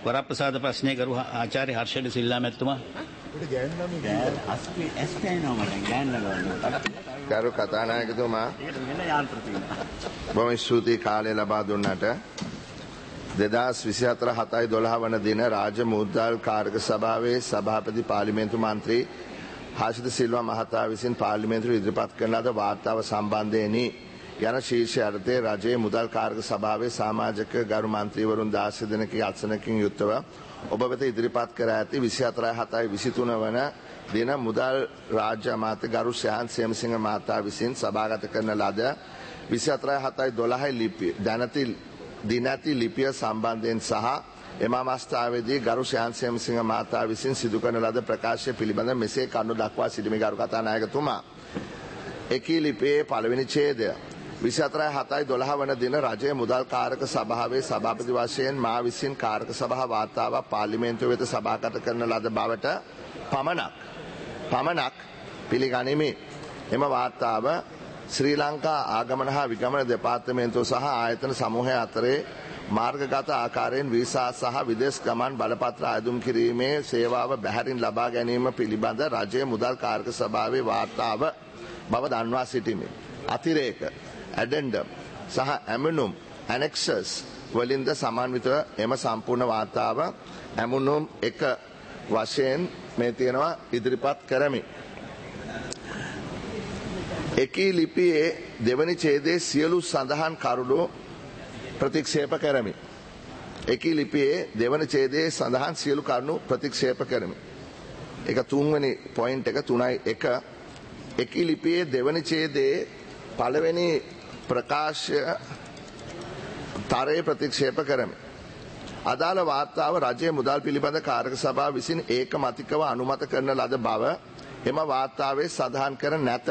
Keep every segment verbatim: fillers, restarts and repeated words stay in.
වරප්‍රසාද ප්‍රශ්නය කරු ආචාර්ය හර්ෂඩ සිල්ලා මැතිතුමා. ගරු කතානායකතුමා බොහොම ස්තුතියි කාලය ලබා දුන්නට. දෙදහස් විසිහතර හතයි දොළහ වන දින රාජ්‍ය මුදල් කාර්ක සභාවේ සභාපති පාර්ලිමේන්තු මන්ත්‍රී හර්ෂඩ සිල්වා මහතා විසින් පාර්ලිමේන්තුවට ඉදිරිපත් කරන ලද වාර්තාව සම්බන්ධයෙන් යන ශීර්ෂ යටතේ රජයේ මුදල් කාර්ක සභාවේ සමාජික ගරු මන්ත්‍රීවරුන් දාස් දෙනෙකුගේ අත්සනකින් යුක්තව ඔබ වෙත ඉදිරිපත් කර ඇති විසිහතරයි හතයි විසිතුන වන දින මුදල් රාජ්‍ය අමාත්‍ය ගරු ශ්‍යාන් සේමසිංහ මහතා විසින් සභාගත කරන ලද විසිහතරයි හතයි දොළහයි ලිපිය දැනති දිනැති ලිපිය සම්බන්ධයෙන් සහ එම අවස්ථාවේදී ගරු ශ්‍යාන් සේමසිංහ මහතා විසින් සිදු කරන ලද ප්‍රකාශය පිළිබඳ මෙසේ කරුණු දක්වා සිටිමි. ගරු කතානායකතුමා, එකී ලිපියේ පළවෙනි ඡේදය විසිහතරයි හතයි දොළහ වන දින රජයේ මුදල් කාරක සභාවේ සභාපති වශයෙන් මා විසින් කාරක සභා වාර්තාවක් පාර්ලිමේන්තුව වෙත සභාගත කරන ලද බවට පමණක් පමණක් පිළිගනිමි. එම වාර්තාව ශ්‍රී ලංකා ආගමන හා විගමන දෙපාර්තමේන්තුව සහ ආයතන සමූහය අතරේ මාර්ගගත ආකාරයෙන් වීසා සහ විදේශ ගමන් බලපත්‍ර අයදුම් කිරීමේ සේවාව බැහැරින් ලබා ගැනීම පිළිබඳ රජයේ මුදල් කාරක සභාවේ වාර්තාව බව දන්වා සිටිමි. අතිරේක ඇඩෙන්ඩම් සහ ඇමුනුම් ඇනෙක්සස් වලින්ද සමන්විතව එම සම්පූර්ණ වාර්තාව ඇමුනුම් එක වශයෙන් මේ තියෙනවා ඉදිරිපත් කරමි. එකී ලිපියේ දෙවනි ඡේදයේ සියලු සඳහන් කරුණු ප්‍රතික්ෂේප කරමි. එකී ලිපියේ දෙවන ඡේදයේ සඳහන් සියලු කරුණු ප්‍රතික්ෂේප කරමි. ඒක තුන්වෙනි පොයින්ට් එක තුනයි එක. එකී ලිපියේ දෙවන ඡේදයේ පළවෙනි ප්‍රකාශය තරයේ ප්‍රතික්ෂේප කරමි. අදාළ වාර්තාව රජයේ මුදල් පිළිබඳ කාරක සභාව විසින් ඒකමතිකව අනුමත කරන ලද බව එම වාර්තාවේ සඳහන් කර නැත.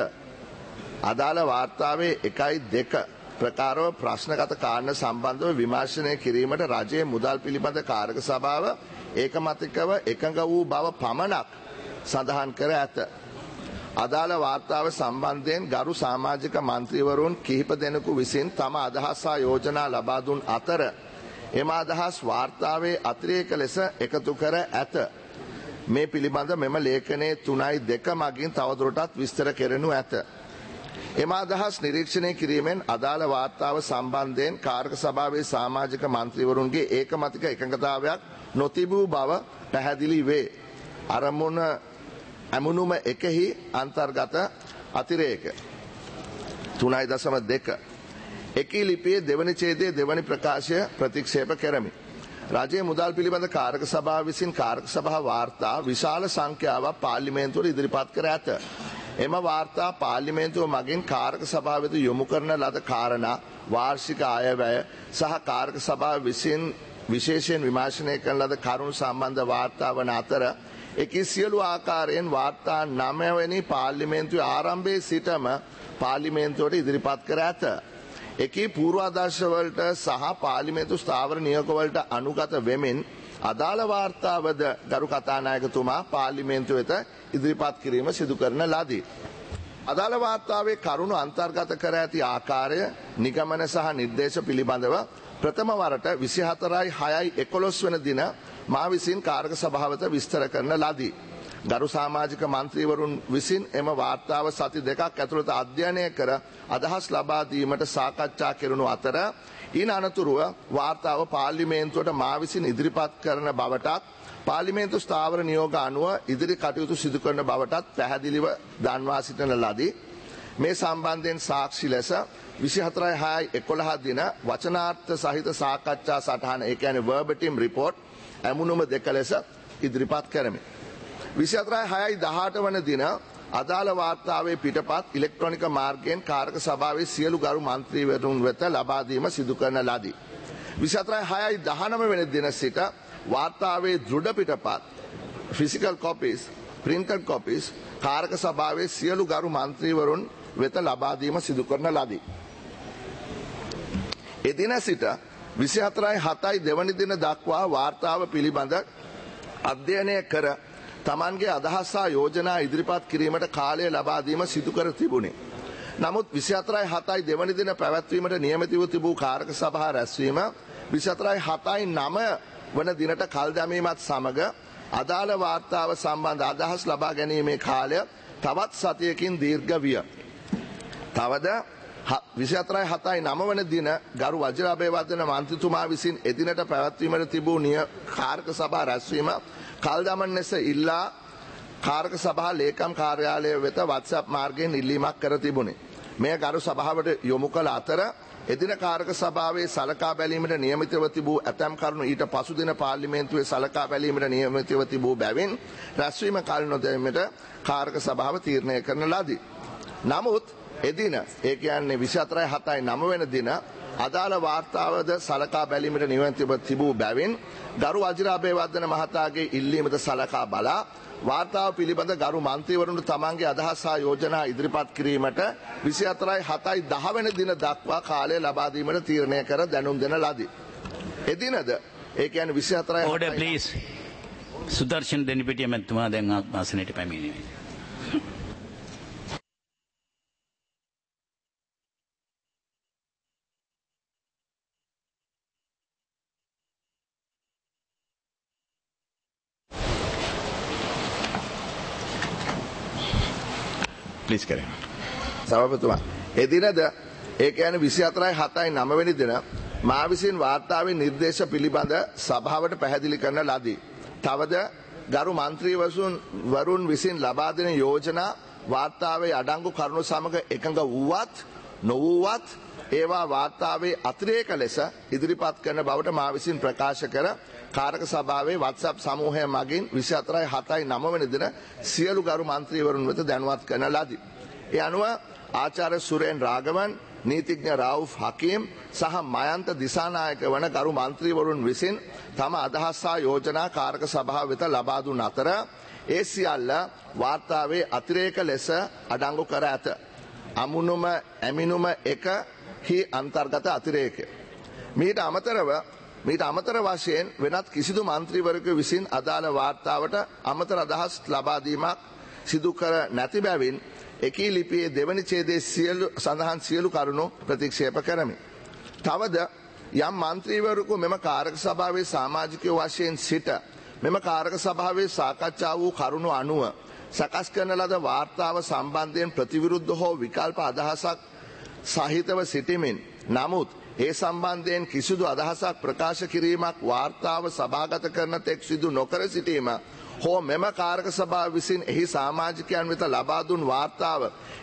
අදාළ වාර්තාවේ එකයි දෙක ප්‍රකාරව ප්‍රශ්නගත කාරණ සම්බන්ධව විමර්ශනය කිරීමට රජයේ මුදල් පිළිබඳ කාරක සභාව ඒකමතිකව එකඟ වූ බව පමණක් සඳහන් කර ඇත. අදාළ වාර්තාව සම්බන්ධයෙන් ගරු සමාජික මන්ත්‍රීවරුන් කිහිප දෙනෙකු විසින් තම අදහස් හා යෝජනා ලබා දුන් අතර එම අදහස් වාර්තාවේ අතිරේක ලෙස එකතු කර ඇත. මේ පිළිබඳ මෙම ලේඛනයේ තුනයි දෙක මගින් තවදුරටත් විස්තර කෙරෙනු ඇත. එම අදහස් නිරීක්ෂණය කිරීමෙන් අදාළ වාර්තාව සම්බන්ධයෙන් කාර්ක සභාවේ සමාජික මන්ත්‍රීවරුන්ගේ ඒකමතික එකඟතාවයක් නොතිබූ බව පැහැදිලි වේ. අරමුණ ඇමුණුම එකෙහි අන්තර්ගත අතිරේක තුනයි දශම දෙක. එකී ලිපියේ දෙවනි ඡේදයේ දෙවනි ප්‍රකාශය ප්‍රතික්ෂේප කරමි. රජයේ මුදල් පිළිබඳ කාරක සභාව විසින් කාරක සභා වාර්තා විශාල සංඛ්‍යාවක් පාර්ලිමේන්තුවට ඉදිරිපත් කර ඇත. එම වාර්තා පාර්ලිමේන්තුව මගින් කාරක සභාව වෙත යොමු කරන ලද කාරණා වාර්ෂික අයවැය සහ කාරක සභාව විසින් විශේෂයෙන් විමර්ශනය කරන ලද කරුණු සම්බන්ධ වාර්තා වන අතර එකී සියලු ආකාරයෙන් වාර්තා නවවැනි පාර්ලිමේන්තුවේ ආරම්භයේ සිටම පාර්ලිමේන්තුවට ඉදිරිපත් කර ඇත. එකී පූර්වාදර්ශවලට සහ පාර්ලිමේන්තු ස්ථාවර නියෝගවලට අනුගත වෙමින් අදාළ වාර්තාවද ගරු කතානායකතුමා පාර්ලිමේන්තුව වෙත ඉදිරිපත් කිරීම සිදු කරන ලදී. අදාළ වාර්තාවේ කරුණු අන්තර්ගත කර ඇති ආකාරය නිගමන සහ නිර්දේශ පිළිබඳව ප්‍රථම වරට විසිහතරයි හයයි එකොළොස් වන දින මා විසින් කාරක සභාවත විස්තර කරන ලදී. ගරු සමාජික මන්ත්‍රීවරුන් විසින් එම වාර්තාව සති දෙකක් ඇතුළත අධ්‍යයනය කර අදහස් ලබා දීමට සාකච්ඡා කෙරුණු අතර ඊන අනතුරුව වාර්තාව පාර්ලිමේන්තුවට මා විසින් ඉදිරිපත් කරන බවටත් පාර්ලිමේන්තු ස්ථාවර නියෝග අනුව ඉදිරි කටයුතු සිදු කරන බවටත් පැහැදිලිව දන්වා සිටින ලදී. මේ සම්බන්ධයෙන් සාක්ෂි ලෙස විසිහතරයි හයයි එකොළහ දින වචනාර්ථ සහිත සාකච්ඡා සටහන ඒ කියන්නේ verbatim report ඇමුණුම දෙක ලෙස ඉදිරිපත් කරමි. විසිහතරයි හයයි දහඅට වන දින අදාළ වාර්තාවේ පිටපත් ඉලෙක්ට්‍රොනික මාර්ගයෙන් කාරක සභාවේ සියලු ගරු මන්ත්‍රීවරුන් වෙත ලබා දීම සිදු කරන ලදී. විසිහතරයි හයයි දහනව වෙනි දින සිට වාර්තාවේ දෘಢ පිටපත් physical copies printed copies කාරක සභාවේ සියලු ගරු මන්ත්‍රීවරුන් වෙත ලබා දීම සිදු කරන ලදී. එදින සිට විසිහතරයි හතයි දෙවනි දින දක්වා වාර්තාව පිළිබඳ අධ්‍යයනය කර තමන්ගේ අදහස් හා යෝජනා ඉදිරිපත් කිරීමට කාලය ලබා දීම සිදු කර තිබුණේ. නමුත් විසිහතරයි හතයි දෙවනි දින පැවැත්වීමට නියමිතව තිබූ කාරක සභා රැස්වීම විසිහතරයි හතයි නවය වන දිනට කල් දැමීමත් සමග අදාළ වාර්තාව සම්බන්ධ අදහස් ලබා ගැනීමේ කාලය තවත් සතියකින් දීර්ඝ විය. තවද විසිහතරයි හතයි නව වන දින ගරු වජිර අබේවර්ධන මන්ත්‍රීතුමා විසින් එදිනට පැවැත්වීමට තිබූ නිය කාරක සභා රැස්වීම කල් දමන ලෙස ඉල්ලා කාරක සභා ලේකම් කාර්යාලය වෙත WhatsApp මාර්ගයෙන් ඉල්ලීමක් කර තිබුණේ. මෙය ගරු සභාවට යොමු කළ අතර එදින කාරක සභාවේ සලකා බැලීමට නියමිතව තිබූ ඇතැම් කරුණු ඊට පසු දින පාර්ලිමේන්තුවේ සලකා බැලීමට නියමිතව තිබූ බැවින් රැස්වීම කල් නොදැමීමට කාරක සභාව තීරණය කරන ලදී. නමුත් එදින ඒ කියන්නේ විසිහතරයි හතයි නව වෙන දින අදාළ වාර්තාවද සලකා බැලීමට නියමිතව තිබූ බැවින් ගරු වජිර අබේවර්ධන මහතාගේ ඉල්ලීමට සලකා බලා වාර්තාව පිළිබඳ ගරු මන්ත්‍රීවරුන්ට තමන්ගේ අදහස් හා යෝජනා ඉදිරිපත් කිරීමට විසිහතරයි හතයි දහ වෙනි දින දක්වා කාලය ලබා දීමට තීරණය කර දැනුම් දෙන ලදී. එදිනද ඒ කියන්නේ විසිහතරයි Order please. සුදර්ශන දෙනිපිටිය මැතිතුමා දැන් ආසනයට පැමිණෙනවා. ප්ලීස් කරේ. සභාපතිතුමා එදිනද ඒ කියන්නේ විසිහතරයි හතයි නව වෙනි දින මා විසින් වාර්තාවේ නිර්දේශ පිළිබඳ සභාවට පැහැදිලි කරන ලදී. තවද ගරු මන්ත්‍රීවරුන් වරුන් විසින් ලබා දෙන යෝජනා වාර්තාවේ අඩංගු කරුණු සමග එකඟ වූවත් නොවූවත් ඒවා වාර්තාවේ අතිරේක ලෙස ඉදිරිපත් කරන බවට මා විසින් ප්‍රකාශ කර කාරක සභාවේ WhatsApp සමූහය මගින් විසිහතරයි හතයි නව වෙනි දින සියලු ගරු මන්ත්‍රීවරුන් වෙත දැනුවත් කරන ලදී. ඒ අනුව ආචාර්ය සුරේන් රාගවන්, නීතිඥ රාවුෆ් හකීම් සහ මයන්ත දිසානායක වන ගරු මන්ත්‍රීවරුන් විසින් තම අදහස් හා යෝජනා කාරක සභාව වෙත ලබා දුන් අතර ඒ සියල්ල වාර්තාවේ අතිරේක ලෙස අඩංගු කර ඇත. අමුණුම ඇමිනුම එක හි අන්තර්ගත අතිරේකය. මීට අමතරව මීට අමතර වශයෙන් වෙනත් කිසිදු මන්ත්‍රීවරයෙකු විසින් අදාළ වාර්තාවට අමතර අදහස් ලබා දීමක් සිදු කර නැති බැවින් එකී ලිපියේ දෙවනි ඡේදයේ සියලු සඳහන් සියලු කරුණු ප්‍රතික්ෂේප කරමි. තවද යම් මන්ත්‍රීවරයෙකු මෙම කාරක සභාවේ සමාජිකයෝ වශයෙන් සිට මෙම කාරක සභාවේ සාකච්ඡා වූ කරුණු අනුව සකස් කරන ලද වාර්තාව සම්බන්ධයෙන් ප්‍රතිවිරුද්ධ හෝ විකල්ප අදහසක් සහිතව සිටිමින් නමුත් ඒ සම්බන්ධයෙන් කිසිදු අදහසක් ප්‍රකාශ කිරීමක් වාර්තාව සභාගත කරන තෙක් සිදු නොකර සිටීම හෝ මෙම කාරක සභාව විසින් එහි සමාජිකයන් වෙත ලබා දුන් වාර්තාව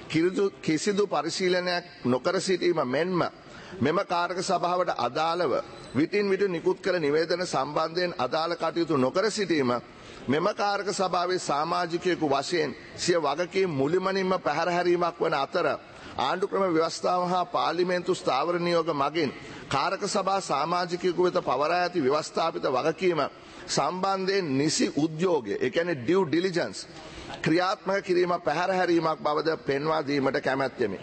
කිසිදු පරිශීලනයක් නොකර සිටීම මෙන්ම මෙම කාරක සභාවට අදාළව විටින් විට නිකුත් කළ නිවේදන සම්බන්ධයෙන් අදාළ කටයුතු නොකර සිටීම මෙම කාරක සභාවේ සමාජිකයෙකු වශයෙන් සිය වගකීම් මුළුමනින්ම පැහැර හැරීමක් වන අතර ආණ්ඩුක්‍රම ව්‍යවස්ථාව හා පාර්ලිමේන්තු ස්ථාවර නියෝග මගින් කාරක සභා සමාජිකයෙකු වෙත පවරා ඇති ව්‍යවස්ථාපිත වගකීම සම්බන්ධයෙන් නිසි උද්‍යෝගය ඒ කියන්නේ ඩියු ඩිලිජන්ස් ක්‍රියාත්මක කිරීම පැහැර හැරීමක් බවද පෙන්වා දීමට කැමැත්තෙමි.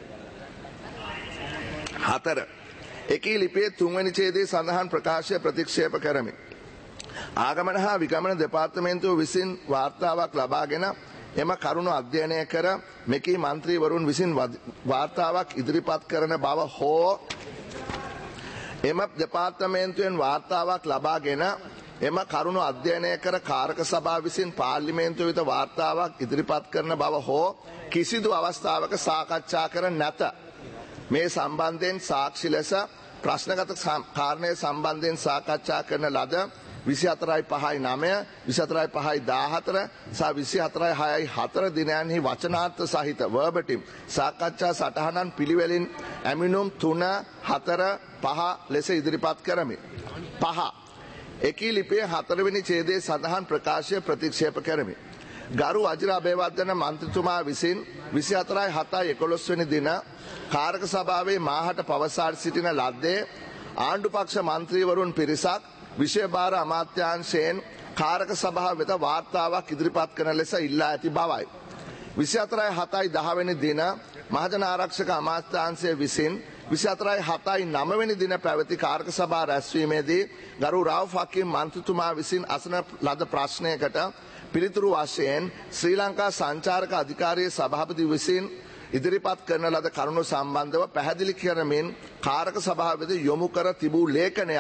හතර එකී ලිපියේ තුන්වැනි ඡේදයේ සඳහන් ප්‍රකාශය ප්‍රතික්ෂේප කරමි. ආගමන හා විගමන දෙපාර්තමේන්තුව විසින් වාර්තාවක් ලබාගෙන එම කරුණු අධ්‍යයනය කර මෙකී මන්ත්‍රීවරුන් විසින් වාර්තාවක් ඉදිරිපත් කරන බව හෝ එම දෙපාර්තමේන්තුවෙන් වාර්තාවක් ලබාගෙන එම කරුණු අධ්‍යයනය කර කාරක සභාව විසින් පාර්ලිමේන්තුව වෙත වාර්තාවක් ඉදිරිපත් කරන බව හෝ කිසිදු අවස්ථාවක සාකච්ඡා කර නැත. මේ සම්බන්ධයෙන් සාක්ෂි ලෙස ප්‍රශ්නගත කාරණය සම්බන්ධයෙන් සාකච්ඡා කරන ලද විසිහතරයි පහයි නවය විසිහතරයි පහයි දාහතර සහ විසිහතරයි හයයි හතර දිනයන්හි වචනාර්ථ සහිත වර්බටිම් සාකච්ඡා සටහනන් පිළිවෙලින් ඇමිනුම් තුන හතර පහ ලෙස ඉදිරිපත් කරමි. පහ එකී ලිපියේ හතරවෙනි ඡේදයේ සඳහන් ප්‍රකාශය ප්‍රතික්ෂේප කරමි. ගරු වජිර අබේවර්ධන මන්ත්‍රීතුමා විසින් විසිහතරයි හතයි එකොළොස් වෙනි දින කාරක සභාවේ මාහට පවසා සිටින ලද්දේ ආණ්ඩු පක්ෂ මන්ත්‍රීවරුන් පිරිසක් විෂය භාර අමාත්‍යාංශයෙන් කාරක සභාව වෙත වාර්තාවක් ඉදිරිපත් කරන ලෙස ඉල්ලා ඇති බවයි. විසිහතරයි හතයි දහ වෙනි දින මහජන ආරක්ෂක අමාත්‍යාංශය විසින් විසිහතරයි හතයි නව වෙනි දින පැවති කාරක සභා රැස්වීමේදී ගරු රාවුෆ් හකීම් මන්ත්‍රීතුමා විසින් අසන ලද ප්‍රශ්නයකට පිළිතුරු වශයෙන් ශ්‍රී ලංකා සංචාරක අධිකාරියේ සභාපති විසින් ඉදිරිපත් කරන ලද කරුණු සම්බන්ධව පැහැදිලි කරමින් කාරක සභාව වෙත යොමු කර තිබූ ලේඛනයක්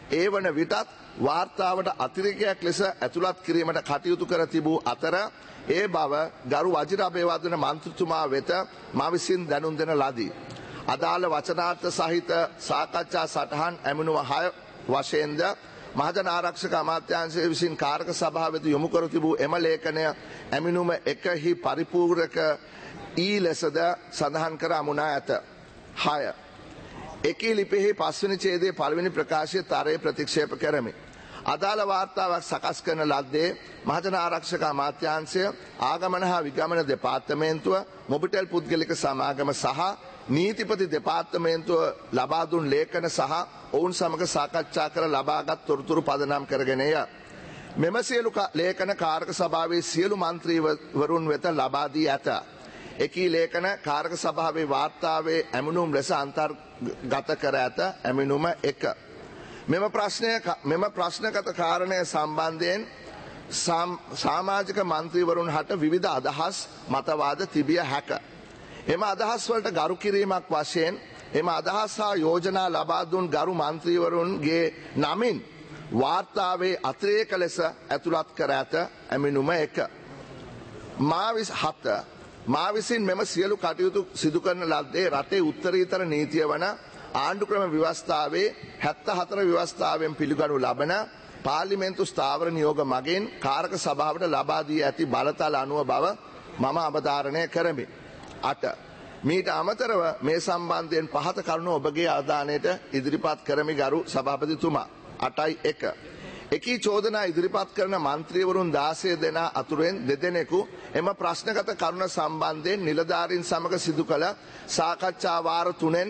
ඒ වන විටත් වාර්තාවට අතිරේකයක් ලෙස ඇතුළත් කිරීමට කටයුතු කර තිබූ අතර ඒ බව ගරු වජිර අබේවර්ධන මන්ත්‍රීතුමා වෙත මා විසින් දැනුම් දෙන ලදී. අදාළ වචනාර්ථ සහිත සාකච්ඡා සටහන් ඇමුණුම හය වශයෙන්ද මහජන ආරක්ෂක අමාත්‍යාංශය විසින් කාරක සභාව වෙත යොමු කර තිබූ එම ලේඛනය ඇමුණුම එකහි පරිපූර්ණක ඊ ලෙසද සඳහන් කර අමුණා ඇත. හය. එකී ලිපියෙහි පස්වෙනි ඡේදයේ පළවෙනි ප්‍රකාශය තරයේ ප්‍රතික්ෂේප කරමි. අදාළ වාර්තාවක් සකස් කරන ලද්දේ මහජන ආරක්ෂක අමාත්‍යාංශය, ආගමන හා විගමන දෙපාර්තමේන්තුව, මොබිටෙල් පුද්ගලික සමාගම සහ නීතිපති දෙපාර්තමේන්තුව ලබා දුන් ලේඛන සහ ඔවුන් සමග සාකච්ඡා කර ලබාගත් තොරතුරු පදනම් කරගෙනය. මෙම සියලු ලේඛන කාරක සභාවේ සියලු මන්ත්‍රීවරුන් වෙත ලබා දී ඇත. එකී ලේඛන කාරක සභාවේ වාර්තාවේ ඇමුණුම් ලෙස අන්තර්ගත කර ඇත. ඇමුණුම එක. මෙම ප්‍රශ්නය මෙම ප්‍රශ්නගත කාරණය සම්බන්ධයෙන් සමාජික මන්ත්‍රීවරුන් හට විවිධ අදහස් මතවාද තිබිය හැක. එම අදහස් වලට ගරු කිරීමක් වශයෙන් එම අදහස් හා යෝජනා ලබා දුන් ගරු මන්ත්‍රීවරුන්ගේ නමින් වාර්තාවේ අතිරේක ලෙස ඇතුළත් කර ඇත. ඇමුණුම එක. මා හත මා විසින් මෙම සියලු කටයුතු සිදු කරන ලද්දේ රටේ උත්තරීතර නීතිය වන ආණ්ඩුක්‍රම ව්‍යවස්ථාවේ හැත්තෑ හතර ව්‍යවස්ථාවෙන් පිළිගනු ලබන පාර්ලිමේන්තු ස්ථාවර නියෝග මගින් කාරක සභාවට ලබා දී ඇති බලතල අනුව බව මම අවධාරණය කරමි. අට. මීට අමතරව මේ සම්බන්ධයෙන් පහත කරුණු ඔබගේ අවධානයට ඉදිරිපත් කරමි ගරු සභාපතිතුමා. අටයි එක. එකී චෝදනා ඉදිරිපත් කරන මන්ත්‍රීවරුන් දාසය දෙනා අතුරෙන් දෙදෙනෙකු එම ප්‍රශ්නගත කරුණ සම්බන්ධයෙන් නිලධාරීන් සමග සිදු කළ සාකච්ඡා වාර තුනෙන්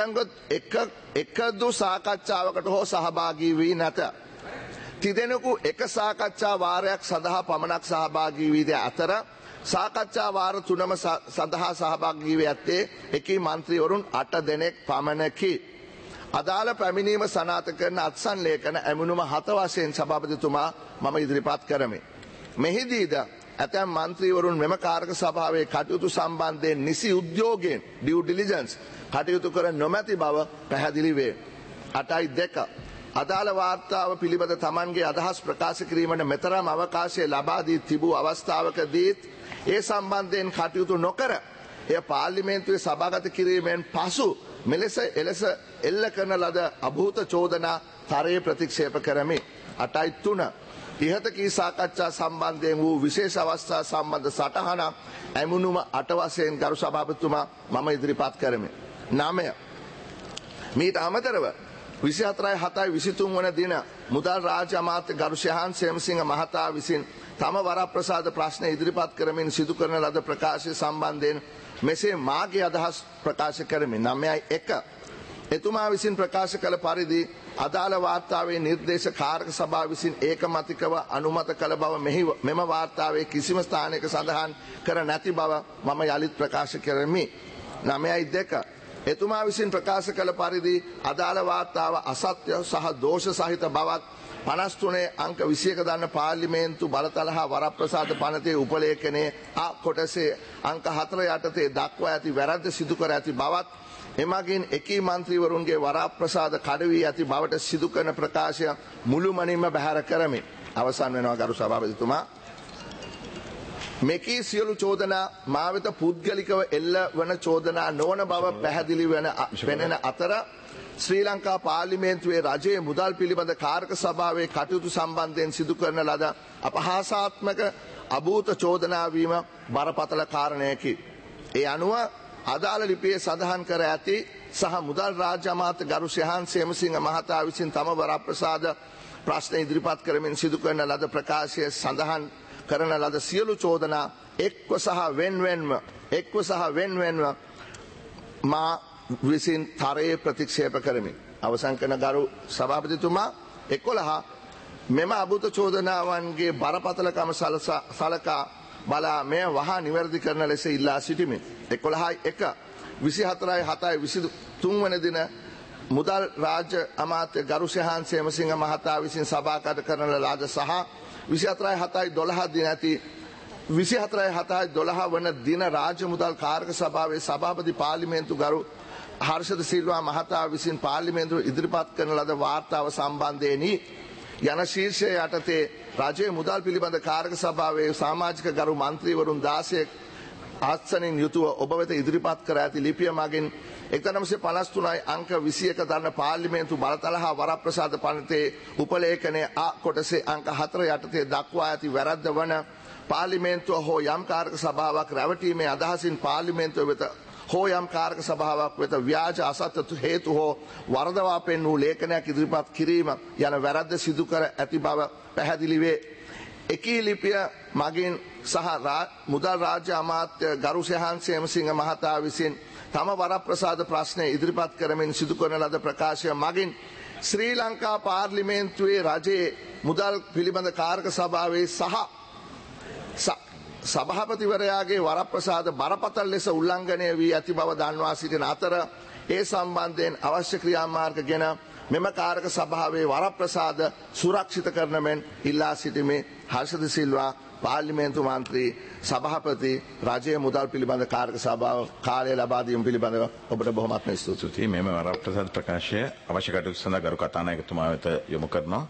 එකදු සාකච්ඡාවකට හෝ සහභාගී වී නැත. තිදෙනෙකු එක සාකච්ඡා වාරයක් සඳහා පමණක් සහභාගී වී අතර සාකච්ඡා වාර තුනම සඳහා සහභාගී වී ඇත්තේ එකී මන්ත්‍රීවරුන් අට දෙනෙක් පමණකි. අදාළ පැමිණීම සනාථ කරන අත්සන් ලේඛන ඇමුණුම හත වශයෙන් සභාපතිතුමා මම ඉදිරිපත් කරමි. මෙහිදීද ඇතැම් මන්ත්‍රීවරුන් මෙම කාරක සභාවේ කටයුතු සම්බන්ධයෙන් නිසි උද්‍යෝගයෙන් ඩියු ඩිලිජන්ස් කටයුතු කර නොමැති බව පැහැදිලි වේ. අටයි දෙක. අදාළ වාර්තාව පිළිබඳ තමන්ගේ අදහස් ප්‍රකාශ කිරීමට මෙතරම් අවකාශය ලබා දී තිබූ අවස්ථාවකදීත් ඒ සම්බන්ධයෙන් කටයුතු නොකර එය පාර්ලිමේන්තුවේ සභාගත කිරීමෙන් පසු මෙලෙස එලෙස එල්ල කරන ලද අභූත චෝදනා තරයේ ප්‍රතික්ෂේප කරමි. අටයි තුන. ඉහත කී සාකච්ඡා සම්බන්ධයෙන් වූ විශේෂ අවස්ථා සම්බන්ධ සටහන ඇමුණුම අට වශයෙන් ගරු සභාපතිතුමා මම ඉදිරිපත් කරමි. නවය. මීට අමතරව විසිහතරයි හතයි විසිතුන් වන දින මුදල් රාජ්‍ය අමාත්‍ය ගරු ශයහන් සේමසිංහ මහතා විසින් තම වරප්‍රසාද ප්‍රශ්න ඉදිරිපත් කරමින් සිදු කරන ලද ප්‍රකාශය සම්බන්ධයෙන් මෙසේ මාගේ අදහස් ප්‍රකාශ කරමි. නවයයි එක. එතුමා විසින් ප්‍රකාශ කළ පරිදි අදාළ වාර්තාවේ නිර්දේශ කාරක සභාව විසින් ඒකමතිකව අනුමත කළ බව මෙහි මෙම වාර්තාවේ කිසිම ස්ථානයක සඳහන් කර නැති බව මම යළිත් ප්‍රකාශ කරමි. නවයයි දෙක. එතුමා විසින් ප්‍රකාශ කළ පරිදි අදාළ වාර්තාව අසත්‍ය සහ දෝෂ සහිත බවත් පනස් තුනේ අංක විසි එක දන්න පාර්ලිමේන්තු බලතල හා වරප්‍රසාද පනතේ උපලේඛනයේ අ කොටසේ අංක හතර යටතේ දක්වා ඇති වැරැද්ද සිදු කර ඇති බවත් එමගින් එකී මන්ත්‍රීවරුන්ගේ වරප්‍රසාද කඩ වී ඇති බවට සිදු කරන ප්‍රකාශය මුළුමනින්ම බැහැර කරමි. අවසන් වෙනවා ගරු සභාපතිතුමා. මෙකී සියලු චෝදනා මා වෙත පුද්ගලිකව එල්ල වන චෝදනා නොවන බව පැහැදිලි වන වෙනෙන අතර ශ්‍රී ලංකා පාර්ලිමේන්තුවේ රජයේ මුදල් පිළිබඳ කාරක සභාවේ කටයුතු සම්බන්ධයෙන් සිදු කරන ලද අපහාසාත්මක අභූත චෝදනා වීම බරපතල කාරණයකි. ඒ අනුව අදාළ ලිපියේ සඳහන් කර ඇති සහ මුදල් රාජ්‍ය අමාත්‍ය ගරු ශයහන් සේමසිංහ මහතා විසින් තම වරප්‍රසාද ප්‍රශ්න ඉදිරිපත් කරමින් සිදු කරන ලද ප්‍රකාශය සඳහන් කරන ලද සියලු චෝදනා එක්ව සහ වෙන්වෙන්ව එක්ව සහ වෙන්වෙන්ව මා විසින් තරයේ ප්‍රතික්ෂේප කරමි. අවසන් කරන ගරු සභාපතිතුමා එකොළහ මෙම අභූත චෝදනාවන්ගේ බරපතලකම සලකා බලා මෙය වහා නිවැරදි කරන ලෙස ඉල්ලා සිටිමි. එකොළහයි එක. විසිහතරයි හතයි විසිතුන් වන දින මුදල් රාජ්‍ය අමාත්‍ය ගරු ශයහන් සේමසිංහ මහතා විසින් සභාගත කරන ලද සහ විසිහතරයි හතයි දොළහ දින ඇති විසිහතරයි හතයි දොළහ වන දින රාජ්‍ය මුදල් කාරක සභාවේ සභාපති පාර්ලිමේන්තු ගරු හර්ෂද සිල්වා මහතා විසින් පාර්ලිමේන්තුව ඉදිරිපත් කරන ලද වාර්තාව සම්බන්ධයෙනි යන ශීර්ෂය යටතේ රජයේ මුදල් පිළිබඳ කාර්ක සභාවේ සමාජික ගරු මන්ත්‍රීවරුන් දාසයෙක් ආසනින් යුතුව ඔබ වෙත ඉදිරිපත් කර ඇති ලිපිය මගින් එක්දහස් පනස් තුනයි අංක විසියක දරන පාර්ලිමේන්තු බලතල හා වරප්‍රසාද පනතේ උපලේඛනයේ ආ කොටසේ අංක හතර යටතේ දක්වා ඇති වැරද්ද වන පාර්ලිමේන්තුව හෝ යම් කාර්ක සභාවක් රැවටීමේ අදහසින් පාර්ලිමේන්තුව වෙත හෝ යම් කාර්ක සභාවක් වෙත ව්‍යාජ අසත්‍ය හේතු හෝ වරදවා පෙන්වූ ලේඛනයක් ඉදිරිපත් කිරීම යන වැරද්ද සිදු කර ඇති බව පැහැදිලි වේ. එකී ලිපිය මගින් සහ මුදල් රාජ්‍ය අමාත්‍ය ගරු සෙහාන් සේමසිංහ මහතා විසින් තම වරප්‍රසාද ප්‍රශ්නය ඉදිරිපත් කරමින් සිදු කරන ලද ප්‍රකාශය මගින් ශ්‍රී ලංකා පාර්ලිමේන්තුවේ රජයේ මුදල් පිළිබඳ කාර්ක සභාවේ සහ සභාපතිවරයාගේ වරප්‍රසාද බරපතල ලෙස උල්ලංඝනය වී ඇති බව දන්වා සිටින අතර ඒ සම්බන්ධයෙන් අවශ්‍ය ක්‍රියාමාර්ග ගෙන මෙම කාරක සභාවේ වරප්‍රසාද සුරක්ෂිත කරන මෙන් ඉල්ලා සිටිමේ. හර්ෂද සිල්වා පාර්ලිමේන්තු මන්ත්‍රී සභාපති රජයේ මුදල් පිළිබඳ කාරක සභාව කාලය ලබා දීම පිළිබඳව ඔබට බොහොමත්ම ස්තුතියි. මෙම වරප්‍රසාද ප්‍රකාශය අවශ්‍ය කටයුතු සඳහා ගරු කතානායකතුමා වෙත යොමු කරනවා.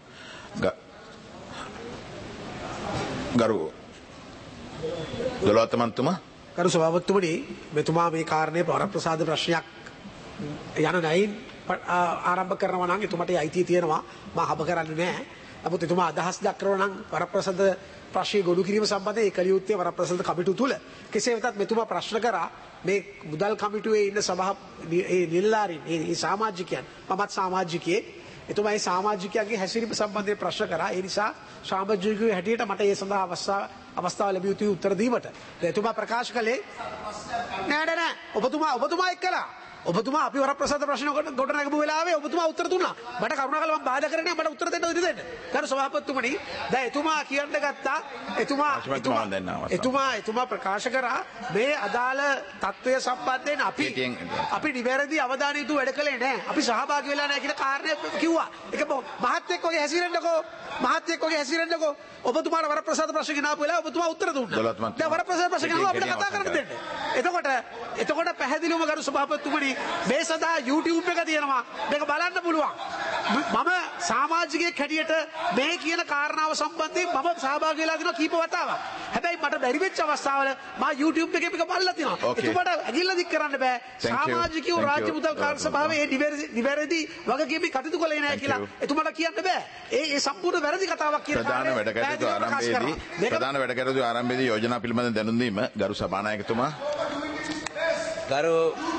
ගරු දොළොත් මන්තුමා කරු සභාපතිතුමනි, මෙතුමා මේ කාරණේ වරප්‍රසාද ප්‍රශ්නයක් යන නයින් ආරම්භ කරනවා නම් එතුමට අයිතිය තියෙනවා. මා හබ කරන්නේ නැහැ. නමුත් එතුමා අදහස් දක්වනවා නම් වරප්‍රසාද ප්‍රශ්නය ගොනු කිරීම සම්බන්ධයෙන් ඒ කලියුත්තේ වරප්‍රසාද කමිටුව තුල කෙසේ වෙතත් මෙතුමා ප්‍රශ්න කරා මේ මුදල් කමිටුවේ ඉන්න සභා ඒ නිලධාරීන් ඒ සමාජිකයන් මමත් සමාජිකයෙක් එතුමා ඒ සමාජිකයන්ගේ හැසිරීම සම්බන්ධයෙන් ප්‍රශ්න කරා. ඒ නිසා සමාජිකයෙකු හැටියට මට ඒ සඳහා අවස්ථාව අවස්ථාව ලැබිය යුතුයි උත්තර දීමට. එතුමා ප්‍රකාශ කළේ නෑ නෑ නෑ ඔබතුමා ඔබතුමා එක්කලා ඔබතුමා අපි වරප්‍රසාද ප්‍රශ්න ගොඩ නැගපු වෙලාවේ ඔබතුමා උත්තර දුන්නා. මට කරුණාකරලා මම බාධා කරන්නේ මට උත්තර දෙන්න ඉඩ දෙන්න. ගරු සභාපතිතුමනි, දැන් එතුමා කියන්න ගත්තා එතුමා එතුමා එතුමා ප්‍රකාශ කරා මේ අදාළ තත්ත්වය සම්බන්ධයෙන් අපි අපි නිවැරදි අවධානය යොමු වැඩ කළේ නැහැ. අපි සහභාගී වෙලා නැහැ කියන කාරණය කිව්වා. ඒක මහත්යෙක් වගේ හැසිරෙන්නකෝ මහත්යෙක් වගේ හැසිරෙන්නකෝ. ඔබතුමාට වරප්‍රසාද ප්‍රශ්න ගෙනාපු වෙලාව ඔබතුමා උත්තර දුන්නා. දැන් වරප්‍රසාද ප්‍රශ්න ගෙනාවා අපිට කතා කරන්න දෙන්න. එතකොට එතකොට පැහැදිලිවම ගරු සභාපතිතුමනි මේ සදා YouTube එක තියෙනවා. මේක බලන්න පුළුවන්. මම සමාජිකයෙක් හැටියට මේ කියන කාරණාව සම්බන්ධයෙන් මම සහභාගී වෙලා දිනවා කීප වතාවක්. හැබැයි මට බැරි වෙච්ච අවස්ථාවල මම YouTube එකේ මේක බලලා තියෙනවා. එතුමාට ඇගිල්ල දික් කරන්න බෑ. සමාජිකයෝ රාජ්‍ය මුදල් කාර්ය සභාවේ ඒ නිවැරදි වගකීම් කටයුතු කළේ නැහැ කියලා එතුමාට කියන්න බෑ. ඒ ඒ සම්පූර්ණ වැරදි කතාවක් කියන ප්‍රධාන වැඩ කටයුතු ආරම්භයේදී ප්‍රධාන වැඩ කටයුතු ආරම්භයේදී යෝජනා පිළිබඳ දැනුම් දීම ගරු සභානායකතුමා ගරු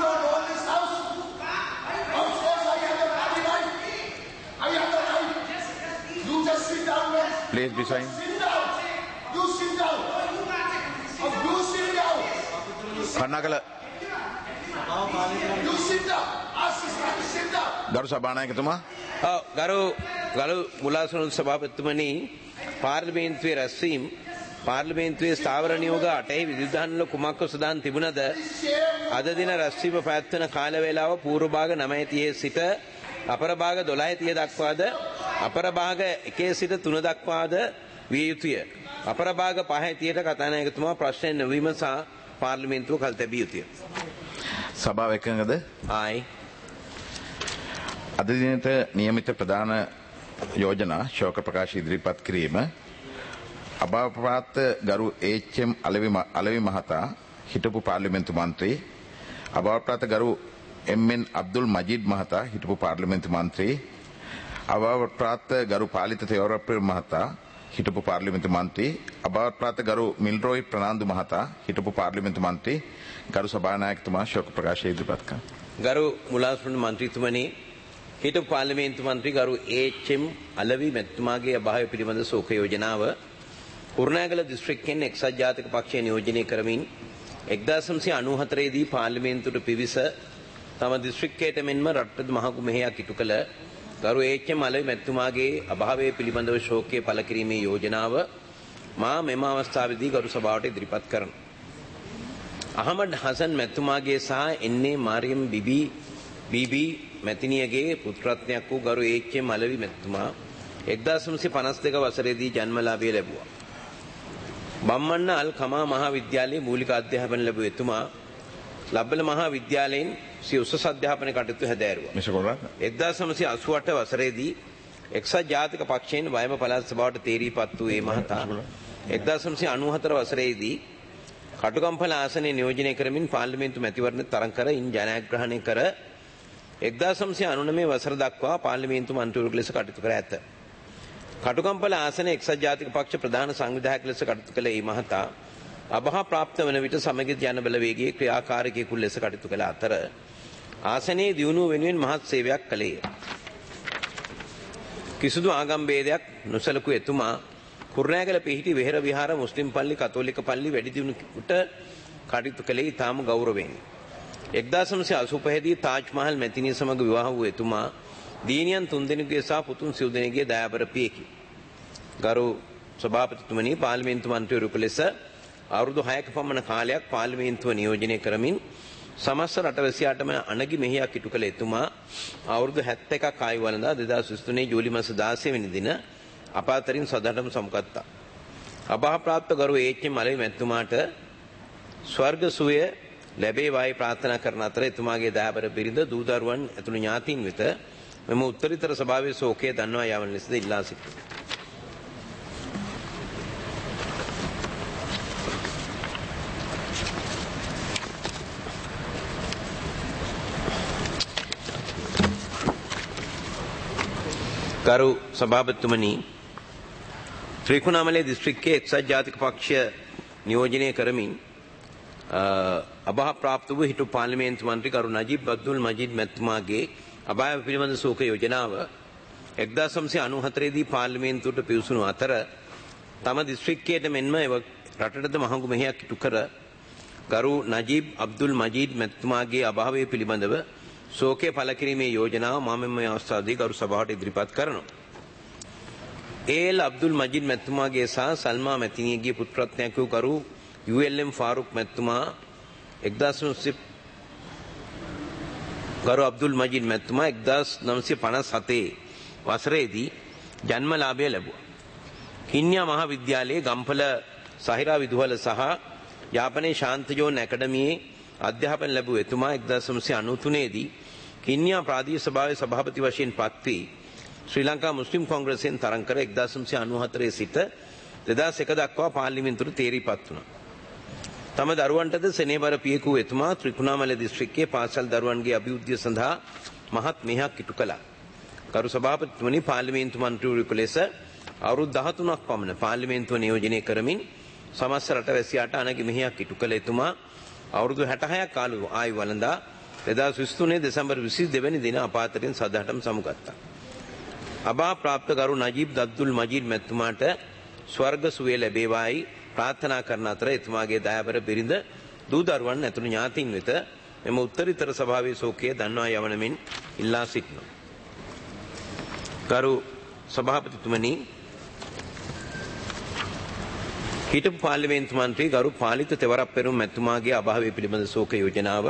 Please be signed. කර්ණාකල ගරු සභානායකතුමා ගරු ගරු මුලාසන සභාපතිතුමනි, පාර්ලිමේන්තුවේ රැස්වීම පාර්ලිමේන්තුවේ ස්ථාවර නියෝග අටෙහි විධිවිධානවල කුමක් සදාන් තිබුණද අද දින රැස්වීම පැවැත්වෙන කාල වේලාව පූර්ව භාග නවය තිහේ සිට අපර භාග දොළහ තිහ දක්වාද අපර භාග එකේ සිට තුන දක්වාද විය යුතුය. අපර භාග පහ තිහට කතානායකතුමා ප්‍රශ්නය නොවීම සහ පාර්ලිමේන්තුව කල් තැබිය යුතුය. සභාව එකඟද? ආයි අද දිනට නියමිත ප්‍රධාන යෝජනා ශෝක ප්‍රකාශ ඉදිරිපත් කිරීම අභාවප්‍රාප්ත ගරු එච්.එම්. අලවි අලවි මහතා හිටපු පාර්ලිමේන්තු මන්ත්‍රී, අභාවප්‍රාප්ත ගරු එම්.එන්. අබ්දුල් මජීද් මහතා හිටපු පාර්ලිමේන්තු මන්ත්‍රී, අභාවප්‍රාප්ත ගරු පාලිත තේවරප්‍රිය මහතා හිටපු පාර්ලිමේන්තු මන්ත්‍රී, අභාවප්‍රාප්ත ගරු මිල්රෝයි ප්‍රනාන්දු මහතා හිටපු පාර්ලිමේන්තු මන්ත්‍රී. ගරු සභානායකතුමා ශෝක ප්‍රකාශය ඉදිරිපත් කරනවා. ගරු මුලාසන මන්ත්‍රීතුමනි, හිටපු පාර්ලිමේන්තු මන්ත්‍රී ගරු එච්.එම්. අලවි මැතිතුමාගේ අභාවය පිළිබඳ ශෝක යෝජනාව කුරුණෑගල දිස්ත්‍රික්කයෙන් එක්සත් ජාතික පක්ෂය නියෝජනය කරමින් එක්දාස් නවසිය අනූහතරේ දී පාර්ලිමේන්තුවට පිවිස තම දිස්ත්‍රික්කයට මෙන්ම රටට මහඟු මෙහෙයක් ඉටු කළ ගරු එච්.එම්. අලවි මැතිතුමාගේ අභාවය පිළිබඳව ශෝකය පළ කිරීමේ යෝජනාව මා මෙම අවස්ථාවේදී ගරු සභාවට ඉදිරිපත් කරනවා. අහමඩ් හසන් මැතිතුමාගේ සහ එන්.ඒ. මාරියම් බිබි බීබී මැතිනියගේ පුත්‍රත්වයක් වූ ගරු එච්.එම්. අලවි මැතිතුමා එක්දාස් නවසිය පනස් දෙක වසරේදී ජන්මලාභය ලැබුවා. බම්මන්න අල් කමා මහා විද්‍යාලයේ මූලික අධ්‍යාපන ලැබුව එතුමා ලබ්බල මහා විද්‍යාලයෙන් සිය උසස් අධ්‍යාපන කටයුතු හැදෑරුවා. මිස්ටර් කොල්රත්න. එක්දාස් නවසිය අසූඅට වසරේදී එක්සත් ජාතික පක්ෂයෙන් වයඹ පළාත් සභාවට තේරීපත් වූ ඒ මහතා එක්දාස් නවසිය අනූහතර වසරේදී කටුකම්පල ආසනය නියෝජනය කරමින් පාර්ලිමේන්තු මැතිවරණ තරඟ කර ඉන් ජනග්‍රහණය කර එක්දාස් නවසිය අනූනවය වසර දක්වා පාර්ලිමේන්තු මන්ත්‍රීවරයෙකු ලෙස කටයුතු කර ඇත. කටුකම්පල ආසනය එක්සත් ජාතික පක්ෂ ප්‍රධාන සංවිධායක ලෙස කටයුතු කළ ඒ මහතා අබහ ප්‍රාප්ත වන විට සමග ජන බලවේගයේ ක්‍රියාකාරකයෙකු ලෙස කටයුතු කළ අතර ආසනයේ දියුණුව වෙනුවෙන් මහත් සේවයක් කළේය. කිසිදු ආගම් භේදයක් නොසලකූ එතුමා කුරුණෑගල පිහිටි වෙහෙර විහාර මුස්ලිම් පල්ලි කතෝලික පල්ලි වැඩි දියුණුවට කටයුතු කළේ ඉතාම ගෞරවයෙන්. එක්දාස් නවසිය අසූපහ දී තාජ් මහල් මැතිණිය සමග විවාහ වූ එතුමා දීනියන් තුන්දෙනෙකුගේ සහ පුතුන් සිව් දෙනෙකුගේ දයාබර පියෙකි. ගරු සභාපතිතුමනි, පාර්ලිමේන්තු මන්ත්‍රීවරයෙකු ලෙස අවුරුදු හයක පමණ කාලයක් පාර්ලිමේන්තුව නියෝජනය කරමින් සමස්ත රටවැසියාටම අනගි මෙහෙයක් ඉටු කළ එතුමා අවුරුදු හැත්තෑ එකක් ආයු වළඳා දෙදාස් විසිතුනේ ජූලි මාස දාසය වෙනි දින අප අතරින් සදහටම සමුගත්තා. අභාප්‍රාප්ත ගරු ඒච්.එම්. අලවි මැතිතුමාට ස්වර්ග සුවය ලැබේවායි ප්‍රාර්ථනා කරන අතර එතුමාගේ දයාබර බිරිඳ දූ දරුවන් ඇතුළු ඥාතීන් වෙත මෙම උත්තරීතර සභාවේ ශෝකය දන්වා යාවන ලෙසද ඉල්ලා සිටිනවා. ගරු සභාපතිතුමනි, ත්‍රිකුණාමලය දිස්ත්‍රික්කයේ එක්සත් ජාතික පක්ෂය නියෝජනය කරමින් අභා ප්‍රාප්ත වූ හිටපු පාර්ලිමේන්තු මන්ත්‍රී ගරු නජීබ් අබ්දුල් මජීද් මැතිතුමාගේ අභාව පිළිබඳ ශෝක යෝජනාව එක්දාස් නවසිය අනූහතර දී පාර්ලිමේන්තුවට පිවිසුණු අතර තම දිස්ත්‍රික්කයට මෙන්ම රටටද මහඟු මෙහෙයක් ඉටු කර ගරු නජීබ් අබ්දුල් මජීද් මැතිතුමාගේ අභාවය පිළිබඳව ශෝකය පළ කිරීමේ යෝජනාව මම මේ අවස්ථාවේදී ගරු සභාවට ඉදිරිපත් කරනවා. ඒ.එල්. අබ්දුල් මජීද් මැතිතුමාගේ සහ සල්මා මැතිණියගේ පුත්‍රත්වයක් වූ ගරු යූ.එල්.එම්. ෆාරුක් මැතිතුමා එක්දාස් නවසිය ගරු අබ්දුල් මජීද් මැතිතුමා එක්දාස් නවසිය පනස් හතේ වසරේදී ජන්මලාභය ලැබුවා. කින්යා මහා විද්‍යාලයේ ගම්පල සහිරා විදුහල සහ යාපනයේ ශාන්තජෝන් ඇකඩමියේ අධ්‍යාපන ලැබූ එතුමා එක්දාස් නවසිය අනූතුනේ දී කින්යා ප්‍රාදේශීය සභාවේ සභාපති වශයෙන් පත් වී ශ්‍රී ලංකා මුස්ලිම් කොංග්‍රසයෙන් තරඟ කර එක්දාස් නවසිය අනූහතරේ සිට දෙදාස් එක දක්වා පාර්ලිමේන්තුවට තේරීපත් වුණා. තම දරුවන්ටද සෙනෙහබර පියෙකු එතුමා ත්‍රිකුණාමලය දිස්ත්‍රික්කයේ පාසල් දරුවන්ගේ අභිවෘද්ධිය සඳහා මහත් මෙහෙයක් ඉටු කළා. ගරු සභාපතිතුමනි, පාර්ලිමේන්තු මන්ත්‍රීවරයෙකු ලෙස අවුරුදු දහතුනක් පමණ පාර්ලිමේන්තුව නියෝජනය කරමින් සමස්ත රටවැසියාට අනගි මෙහෙයක් ඉටු කළ එතුමා අවුරුදු හැටහයක් කාලු ආයු වළඳා දෙදාස් විසිතුනේ දෙසැම්බර් විසිදෙනි වෙනි දින අප අතරින් සදහටම සමුගත්තා. අභා ප්‍රාප්ත ගරු නජීබ් අබ්දුල් මජීද් මැතිතුමාට ස්වර්ග සුවය ලැබේවායි ප්‍රාර්ථනා කරන අතර එතුමාගේ දයාබර බිරිඳ දූ දරුවන් ඇතුළු ඥාතීන් වෙත මෙම උත්තරීතර සභාවේ ශෝකය දන්වා යවන මෙන් ඉල්ලා සිටිනවා. ගරු සභාපතිතුමනි, හිටපු පාර්ලිමේන්තු මන්ත්‍රී ගරු පාලිත තෙවරප්පෙරුම් මැතිතුමාගේ අභාවය පිළිබඳ ශෝක යෝජනාව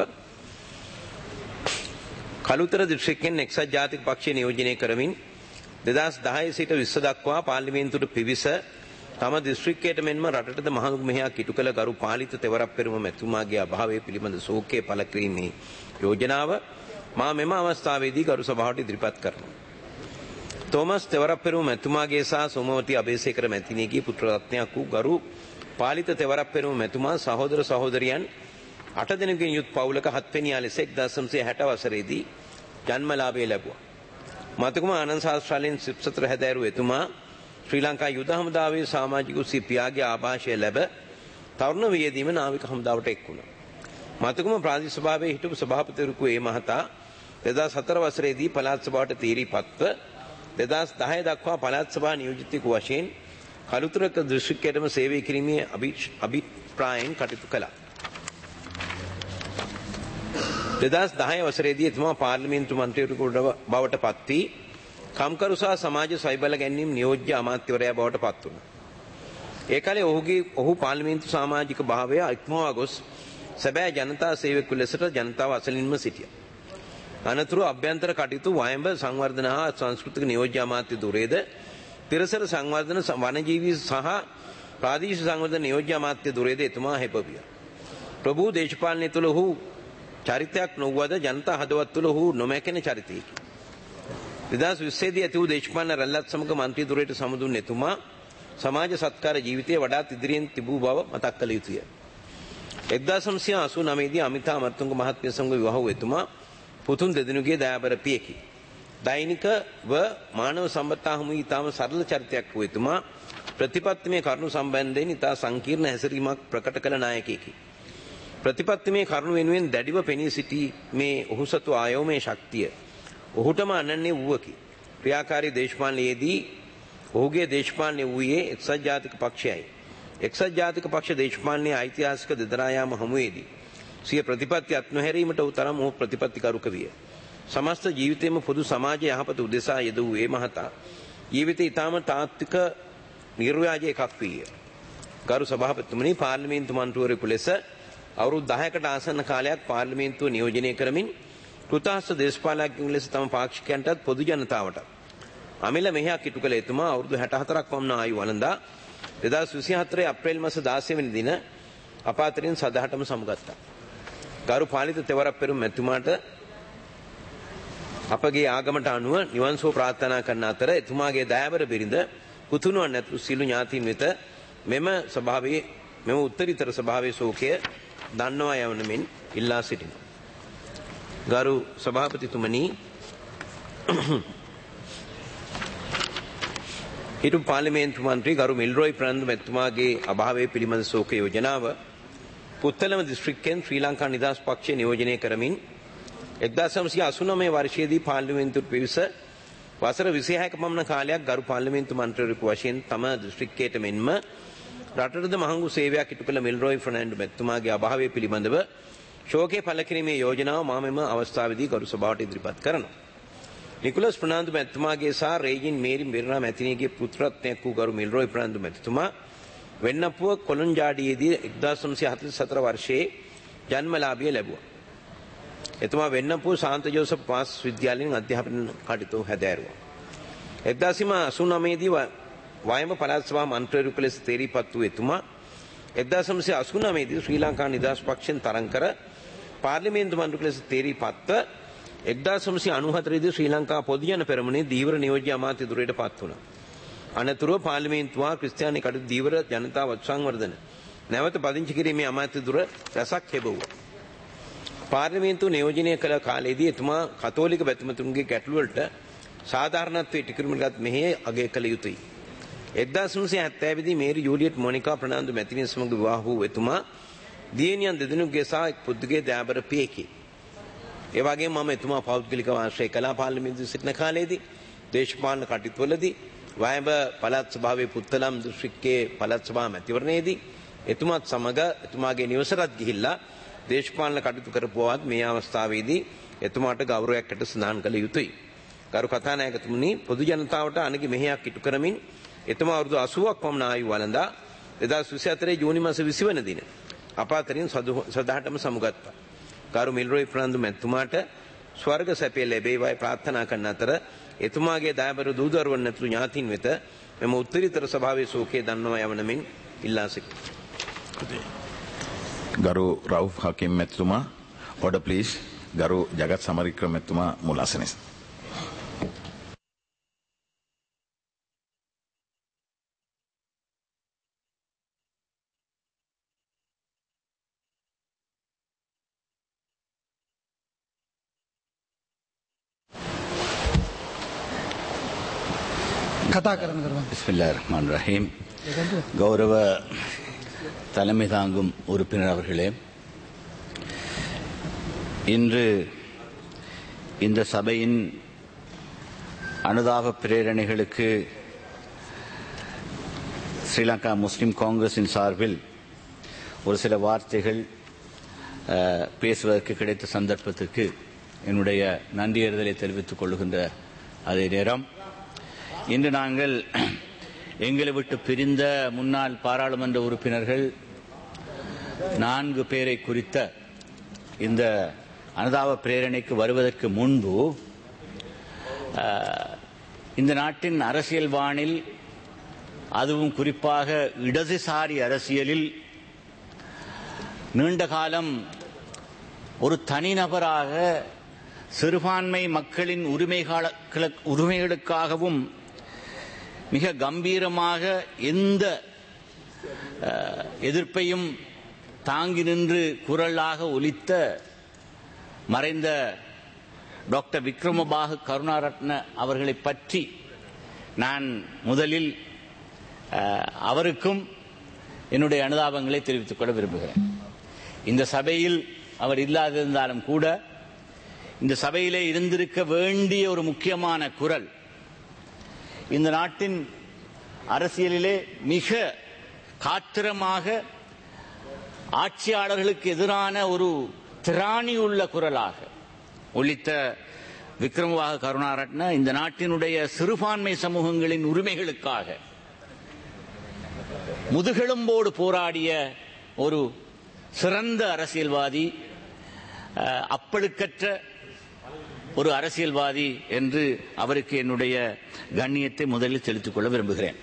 කළුතර දිස්ත්‍රික්කයෙන් එක්සත් ජාතික පක්ෂය නියෝජනය කරමින් දෙදාස් දහය සිට විස්ස දක්වා පාර්ලිමේන්තුවට පිවිස තම දිස්ත්‍රික්කයට මෙන්ම රටටද මහඟු මෙහෙයක් ඉටු කළ ගරු පාලිත තෙවරප්පෙරුම මැතිතුමාගේ අභාවය පිළිබඳ ශෝකය පළ කිරීමේ යෝජනාව මා මෙම අවස්ථාවේදී ගරු සභාවට ඉදිරිපත් කරනවා. තෝමස් තෙවරප්පෙරුම මැතිතුමාගේ සහ සෝමවති අබේසේකර මැතිණියගේ පුත්‍රරත්නයක් වූ ගරු පාලිත තෙවරප්පෙරුම මැතිතුමා සහෝදර සහෝදරියන් අට දෙනෙකුගෙන් යුත් පවුලක හත්වෙනියා ලෙස එක්දාස් නවසිය හැට වසරේදී ජන්මලාභය ලැබුවා. මතකුමා ආනන්ද ශාස්ත්‍රාලයෙන් සිප්සතර හැදෑරූ එතුමා ශ්‍රී ලංකා යුද හමුදාවේ සමාජික සිය පියාගේ ආభాෂය ලැබ තරුණ වියේදීම නාවික හමුදාවට එක් වුණා. මතකුම ප්‍රාදේශීය සභාවේ හිටපු සභාපතිවරයෙකු ඒ මහතා දෙදාස් හතර වසරේදී පළාත් සභාවට තීරීපත්ව දෙදාස් දහය දක්වා පළාත් සභා නියෝජිතයෙකු වශයෙන් කළුතරක දිස්ත්‍රික්කයටම සේවය කිරීමේ අභිප්‍රායයෙන් කටයුතු කළා. දෙදාස් දහය වසරේදී එතුමා පාර්ලිමේන්තු මන්ත්‍රීවරයෙකු බවට පත් වී කම්කරු සහ සමාජ සයිබල ගැනීම නියෝජ්‍ය අමාත්‍යවරයා බවට පත් වුණා. ඒ කාලේ ඔහුගේ ඔහු පාර්ලිමේන්තු සමාජික භාවය ඉක්මවා ගොස් සැබෑ ජනතා සේවකයෙකු ලෙසට ජනතාව අසලින්ම සිටියා. අනතුරු අභ්‍යන්තර කටයුතු වයඹ සංවර්ධන හා සංස්කෘතික නියෝජ්‍ය අමාත්‍ය දුරේද පිරසර සංවර්ධන වනජීවී සහ ප්‍රාදේශීය සංවර්ධන නියෝජ්‍ය අමාත්‍ය දුරේද එතුමා හැපවියා. ප්‍රභූ දේශපාලනය තුළ ඔහු චරිතයක් නොවුවද ජනතා හදවත් තුළ ඔහු නොමැකෙන චරිතයකි. දෙදහස් විස්සේ දී ඇති වූ දේශපාලන රැල්ලත් සමග මන්ත්‍රී ධුරයට සමුදුන් එතුමා සමාජ සත්කාර ජීවිතයේ වඩාත් ඉදිරියෙන් තිබූ බව මතක් කළ යුතුය. එක්දාස් නවසිය අසූ නවය දී අමිතා අමරතුංග මහත්මිය සමග විවාහ වූ එතුමා පුතුන් දෙදෙනෙකුගේ දයාබර පියෙකි. දෛනිකව මානව සම්පත්තා හමුවේ ඉතාම සරල චරිතයක් වූ එතුමා ප්‍රතිපත්තිමය කරුණු සම්බන්ධයෙන් ඉතා සංකීර්ණ හැසිරීමක් ප්‍රකට කළ නායකයෙකි. ප්‍රතිපත්තිමය කරුණු වෙනුවෙන් දැඩිව පෙනී සිටි මේ ඔහු සතු ආයෝමය ශක්තිය ඔහුටම අනන්‍ය වූවකි. ක්‍රියාකාරී දේශපාලනයේදී ඔහුගේ දේශපාලනය වූයේ එක්සත් ජාතික පක්ෂයයි. එක්සත් ජාතික පක්ෂ දේශපාලනයේ ඓතිහාසික දෙදරා යාම හමුවේදී සිය ප්‍රතිපත්ති අත්නොහැරීමට ඔහු තරම් ඔහු ප්‍රතිපත්තිකරුක විය. සමස්ත ජීවිතයේම පොදු සමාජ යහපත උදෙසා යෙදූ ඒ මහතා ජීවිතේ ඊටම තාත්වික නිර්ව්‍යාජ එකක් විය. ගරු සභාපතිතුමනි, පාර්ලිමේන්තු මන්ත්‍රීවරයෙකු ලෙස අවුරුදු දහයකට ආසන්න කාලයක් පාර්ලිමේන්තුව නියෝජනය කරමින් කෘතහස්ත දේශපාලකයෙකු ලෙස තම පාක්ෂිකයන්ටත් පොදු ජනතාවට අමිල මෙහෙයක් ඉටු කළ එතුමා අවුරුදු හැට හතරක් පමණ ආයු වළඳා දෙදහස් විසිහතර අප්‍රේල් මාස දාසය වෙනි දින අප අතරින් සදහටම සමුගත්තා. ගරු පාලිත තෙවරක් පෙරුම් එතුමාට අපගේ ආගමට අනුව නිවන් සුව ප්‍රාර්ථනා කරන අතර එතුමාගේ දයාබර බිරිඳ පුතුණුවන් ඇතුළු සියලු ඥාතීන් වෙත මෙම සභාවේ මෙම උත්තරීතර සභාවේ ශෝකය දන්නවා යවන මෙන් ඉල්ලා සිටිනවා. ගරු සභාපතිතුමනි, හිටපු පාර්ලිමේන්තු මන්ත්‍රී ගරු මිල්රොයි ප්‍රනාන්දු මැතිතුමාගේ අභාවය පිළිබඳ ශෝක යෝජනාව පුත්තලම දිස්ත්‍රික්කයෙන් ශ්‍රී ලංකා නිදහස් පක්ෂය නියෝජනය කරමින් එක්දාස් නවසිය අසූ නවය වර්ෂයේදී පාර්ලිමේන්තුවට පිවිස වසර විසිහයක පමණ කාලයක් ගරු පාර්ලිමේන්තු මන්ත්‍රීවරයෙකු වශයෙන් තම දිස්ත්‍රික්කයට මෙන්ම රටටද මහඟු සේවයක් ඉටු කළ මිල්රොයි ෆර්නෑන්ඩෝ මැතිතුමාගේ අභාවය පිළිබඳව ශෝකය පළ කිරීමේ යෝජනාව මා මෙම අවස්ථාවේදී ගරු සභාවට ඉදිරිපත් කරනවා. නිකොලස් ප්‍රනාන්දු මැතිතුමාගේ සහ රේජින් මේරි බෙරනා මැතිණියගේ පුත්‍රත්වයක් වූ ගරු මිල්රොයි ප්‍රනාන්දු මැතිතුමා වෙන්නපුව කොළොන්ජාඩියේදී එක්දාස් නවසිය හතළිස් හතර වර්ෂයේ ජන්මලාභය ලැබුවා. එතුමා වෙන්නපුව සාන්ත ජෝසප් පාස් විද්‍යාලයෙන් අධ්‍යාපන කටයුතු හැදෑරුවා. එක්දාස් අසූ නවය දී වයඹ පළාත් සභා මන්ත්‍රීවරයෙකු ලෙස තේරීපත් වූ එතුමා එක්දාස් නවසිය අසූ නවය දී ශ්‍රී ලංකා නිදහස් පක්ෂයෙන් තරඟ කර පාර්ලිමේන්තු මන්ත්‍රීවරයෙකු ලෙස තේරීපත්ව එක්දාස් නවසිය අනූහතර දී ශ්‍රී ලංකා පොදු ජන පෙරමුණේ දීවර නියෝජ්‍ය අමාත්‍ය ධුරයට පත් වුණා. අනතුරුව පාර්ලිමේන්තුවා ක්‍රිස්තියානි කටයුතු දීවර ජනතා සංවර්ධන නැවත පදිංචි කිරීමේ අමාත්‍ය ධුර රැසක් ලැබුවා. පාර්ලිමේන්තුව නියෝජනය කළ කාලයේදී එතුමා කතෝලික බැතිමතුන්ගේ ගැටළු වලට සාධාරණත්වයේ ටිකිරීමකට මෙහි අගය කළ යුතුයි. එක්දාස් නවසිය හැත්තෑ දී මේරි ජූලියට් මොනිකා ප්‍රනාන්දු මැතිණිය සමග විවාහ වූ එතුමා දියණියන් දෙදෙනෙකුගේ සහ එක් පුතුගේ දයාබර පියෙකි. ඒ වගේම මම එතුමා පෞද්ගලිකව ආශ්‍රය කළා පාර්ලිමේන්තුවේ සිටින කාලයේදී දේශපාලන කටයුතුවලදී වයඹ පළාත් සභාවේ පුත්තලම් දිස්ත්‍රික්කයේ පළාත් සභා මැතිවරණයේදී එතුමාත් සමග එතුමාගේ නිවසටත් ගිහිල්ලා දේශපාලන කටයුතු කරපුවාත් මේ අවස්ථාවේදී එතුමාට ගෞරවයක් ඇට සඳහන් කළ යුතුයි. ගරු කථානායකතුමනි, පොදු ජනතාවට අනගි මෙහෙයක් ඉටු කරමින් එතුමා අවුරුදු අසූවක් පමණ ආයු වළඳා දෙදහස් විසිහතර ජූනි මාස විසි වන දින අප අතරින් සදහටම සමුගත්තා. ගරු මිල්රොයි ප්‍රනාන්දු මැතිතුමාට ස්වර්ග සැපය ලැබේවායි ප්‍රාර්ථනා කරන අතර එතුමාගේ දයාබර දූ දරුවන් ඇතුළු ඥාතීන් වෙත මෙම උත්තරීතර සභාවේ ශෝකය දන්නවා යවන මෙන් ඉල්ලා සිටිනවා. ගරු රවුෆ් හකීම් මැතිතුමා, order please. ගරු ජගත් සමරික්‍රම මැතිතුමා මුල් ආසනයේ. කතා කරන කරුවන්. பிஸ்மில்லாஹிர் ரஹ்மான் ரஹீம். கௌரவ தலைமை தாங்கும் உறுப்பினர் அவர்களே, இன்று இந்த சபையின் அனுதாப பிரேரணைகளுக்கு ஸ்ரீலங்கா முஸ்லிம் காங்கிரஸின் சார்பில் ஒரு சில வார்த்தைகள் பேசுவதற்கு கிடைத்த சந்தர்ப்பத்திற்கு என்னுடைய நன்றியறிதலை தெரிவித்துக் கொள்கின்ற அதே நேரம், இன்று நாங்கள் எங்களை விட்டு பிரிந்த முன்னாள் பாராளுமன்ற உறுப்பினர்கள் நான்கு பேரை குறித்த இந்த அனுதாப பிரேரணைக்கு வருவதற்கு முன்பு இந்த நாட்டின் அரசியல் வானில், அதுவும் குறிப்பாக இடதுசாரி அரசியலில் நீண்ட காலம் ஒரு தனிநபராக சிறுபான்மை மக்களின் உரிமைகள உரிமைகளுக்காகவும் மிக கம்பீரமாக எந்த எதிர்ப்பையும் தாங்கி நின்று குரலாக ஒலித்த மறைந்த டாக்டர் விக்ரமபாகு கருணாரத்ன அவர்களை பற்றி நான் முதலில் அவருக்கும் என்னுடைய அனுதாபங்களை தெரிவித்துக் கொள்ள விரும்புகிறேன். இந்த சபையில் அவர் இல்லாதிருந்தாலும் கூட இந்த சபையிலே இருந்திருக்க வேண்டிய ஒரு முக்கியமான குரல், இந்த நாட்டின் அரசியலிலே மிக காத்திரமாக ஆட்சியாளர்களுக்கு எதிரான ஒரு திராணியுள்ள குரலாக ஒலித்த விக்ரமபாகு கருணாரத்ன இந்த நாட்டினுடைய சிறுபான்மை சமூகங்களின் உரிமைகளுக்காக முதுகெலும்போடு போராடிய ஒரு சிறந்த அரசியல்வாதி, அப்பழுக்கற்ற ஒரு அரசியல்வாதி என்று அவருக்கு என்னுடைய கண்ணியத்தை முதலில் செலுத்திக் கொள்ள விரும்புகிறேன்.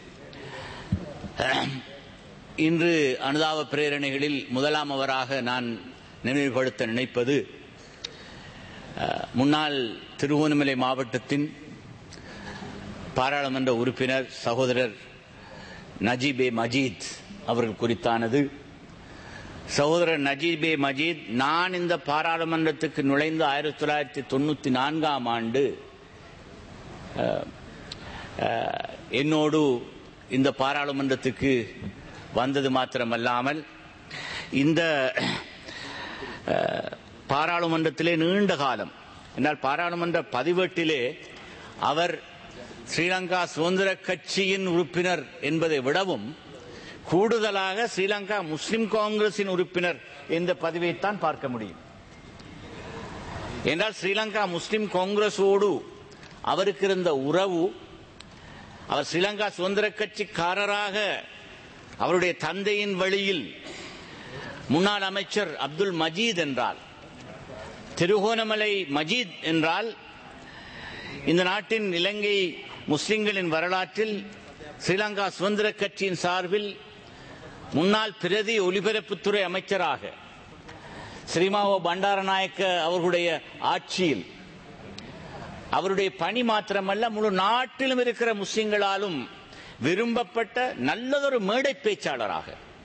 இன்று அனுதாப பிரேரணைகளில் முதலாம் அவராக நான் நினைவுபடுத்த நினைப்பது முன்னாள் திருகோணமலை மாவட்டத்தின் பாராளுமன்ற உறுப்பினர் சகோதரர் நஜீபே மஜீத் அவர்கள் குறித்தானது. சகோதரர் நஜீபே மஜீத் நான் இந்த பாராளுமன்றத்துக்கு நுழைந்த ஆயிரத்தி தொள்ளாயிரத்தி தொண்ணூத்தி நான்காம் ஆண்டு என்னோடு இந்த பாராளுமன்றத்துக்கு வந்தது மாத்திரமல்லாமல் இந்த பாராளுமன்றத்திலே நீண்ட காலம் என்றால் பாராளுமன்ற பதிவேட்டிலே அவர் ஸ்ரீலங்கா சுதந்திர கட்சியின் உறுப்பினர் என்பதை விடவும் கூடுதலாக ஸ்ரீலங்கா முஸ்லிம் காங்கிரசின் உறுப்பினர் என்ற பதவியைத்தான் பார்க்க முடியும். என்றால் ஸ்ரீலங்கா முஸ்லிம் காங்கிரஸோடு அவருக்கு இருந்த உறவு, அவர் ஸ்ரீலங்கா சுதந்திர கட்சிக்காரராக அவருடைய தந்தையின் வழியில் முன்னாள் அமைச்சர் அப்துல் மஜீத் என்றால், திருகோணமலை மஜீத் என்றால் இந்த நாட்டின் இலங்கை முஸ்லிம்களின் வரலாற்றில் ஸ்ரீலங்கா சுதந்திர கட்சியின் சார்பில் முன்னாள் பிரதி ஒலிபரப்புத்துறை அமைச்சராக ஸ்ரீமாவோ பண்டாரநாயக்க அவர்களுடைய ஆட்சியில் அவருடைய பணி மாத்திரமல்ல முழு நாட்டிலும் இருக்கிற முஸ்லிம்களாலும் விரும்பப்பட்ட நல்லதொரு மேடை பேச்சாளராக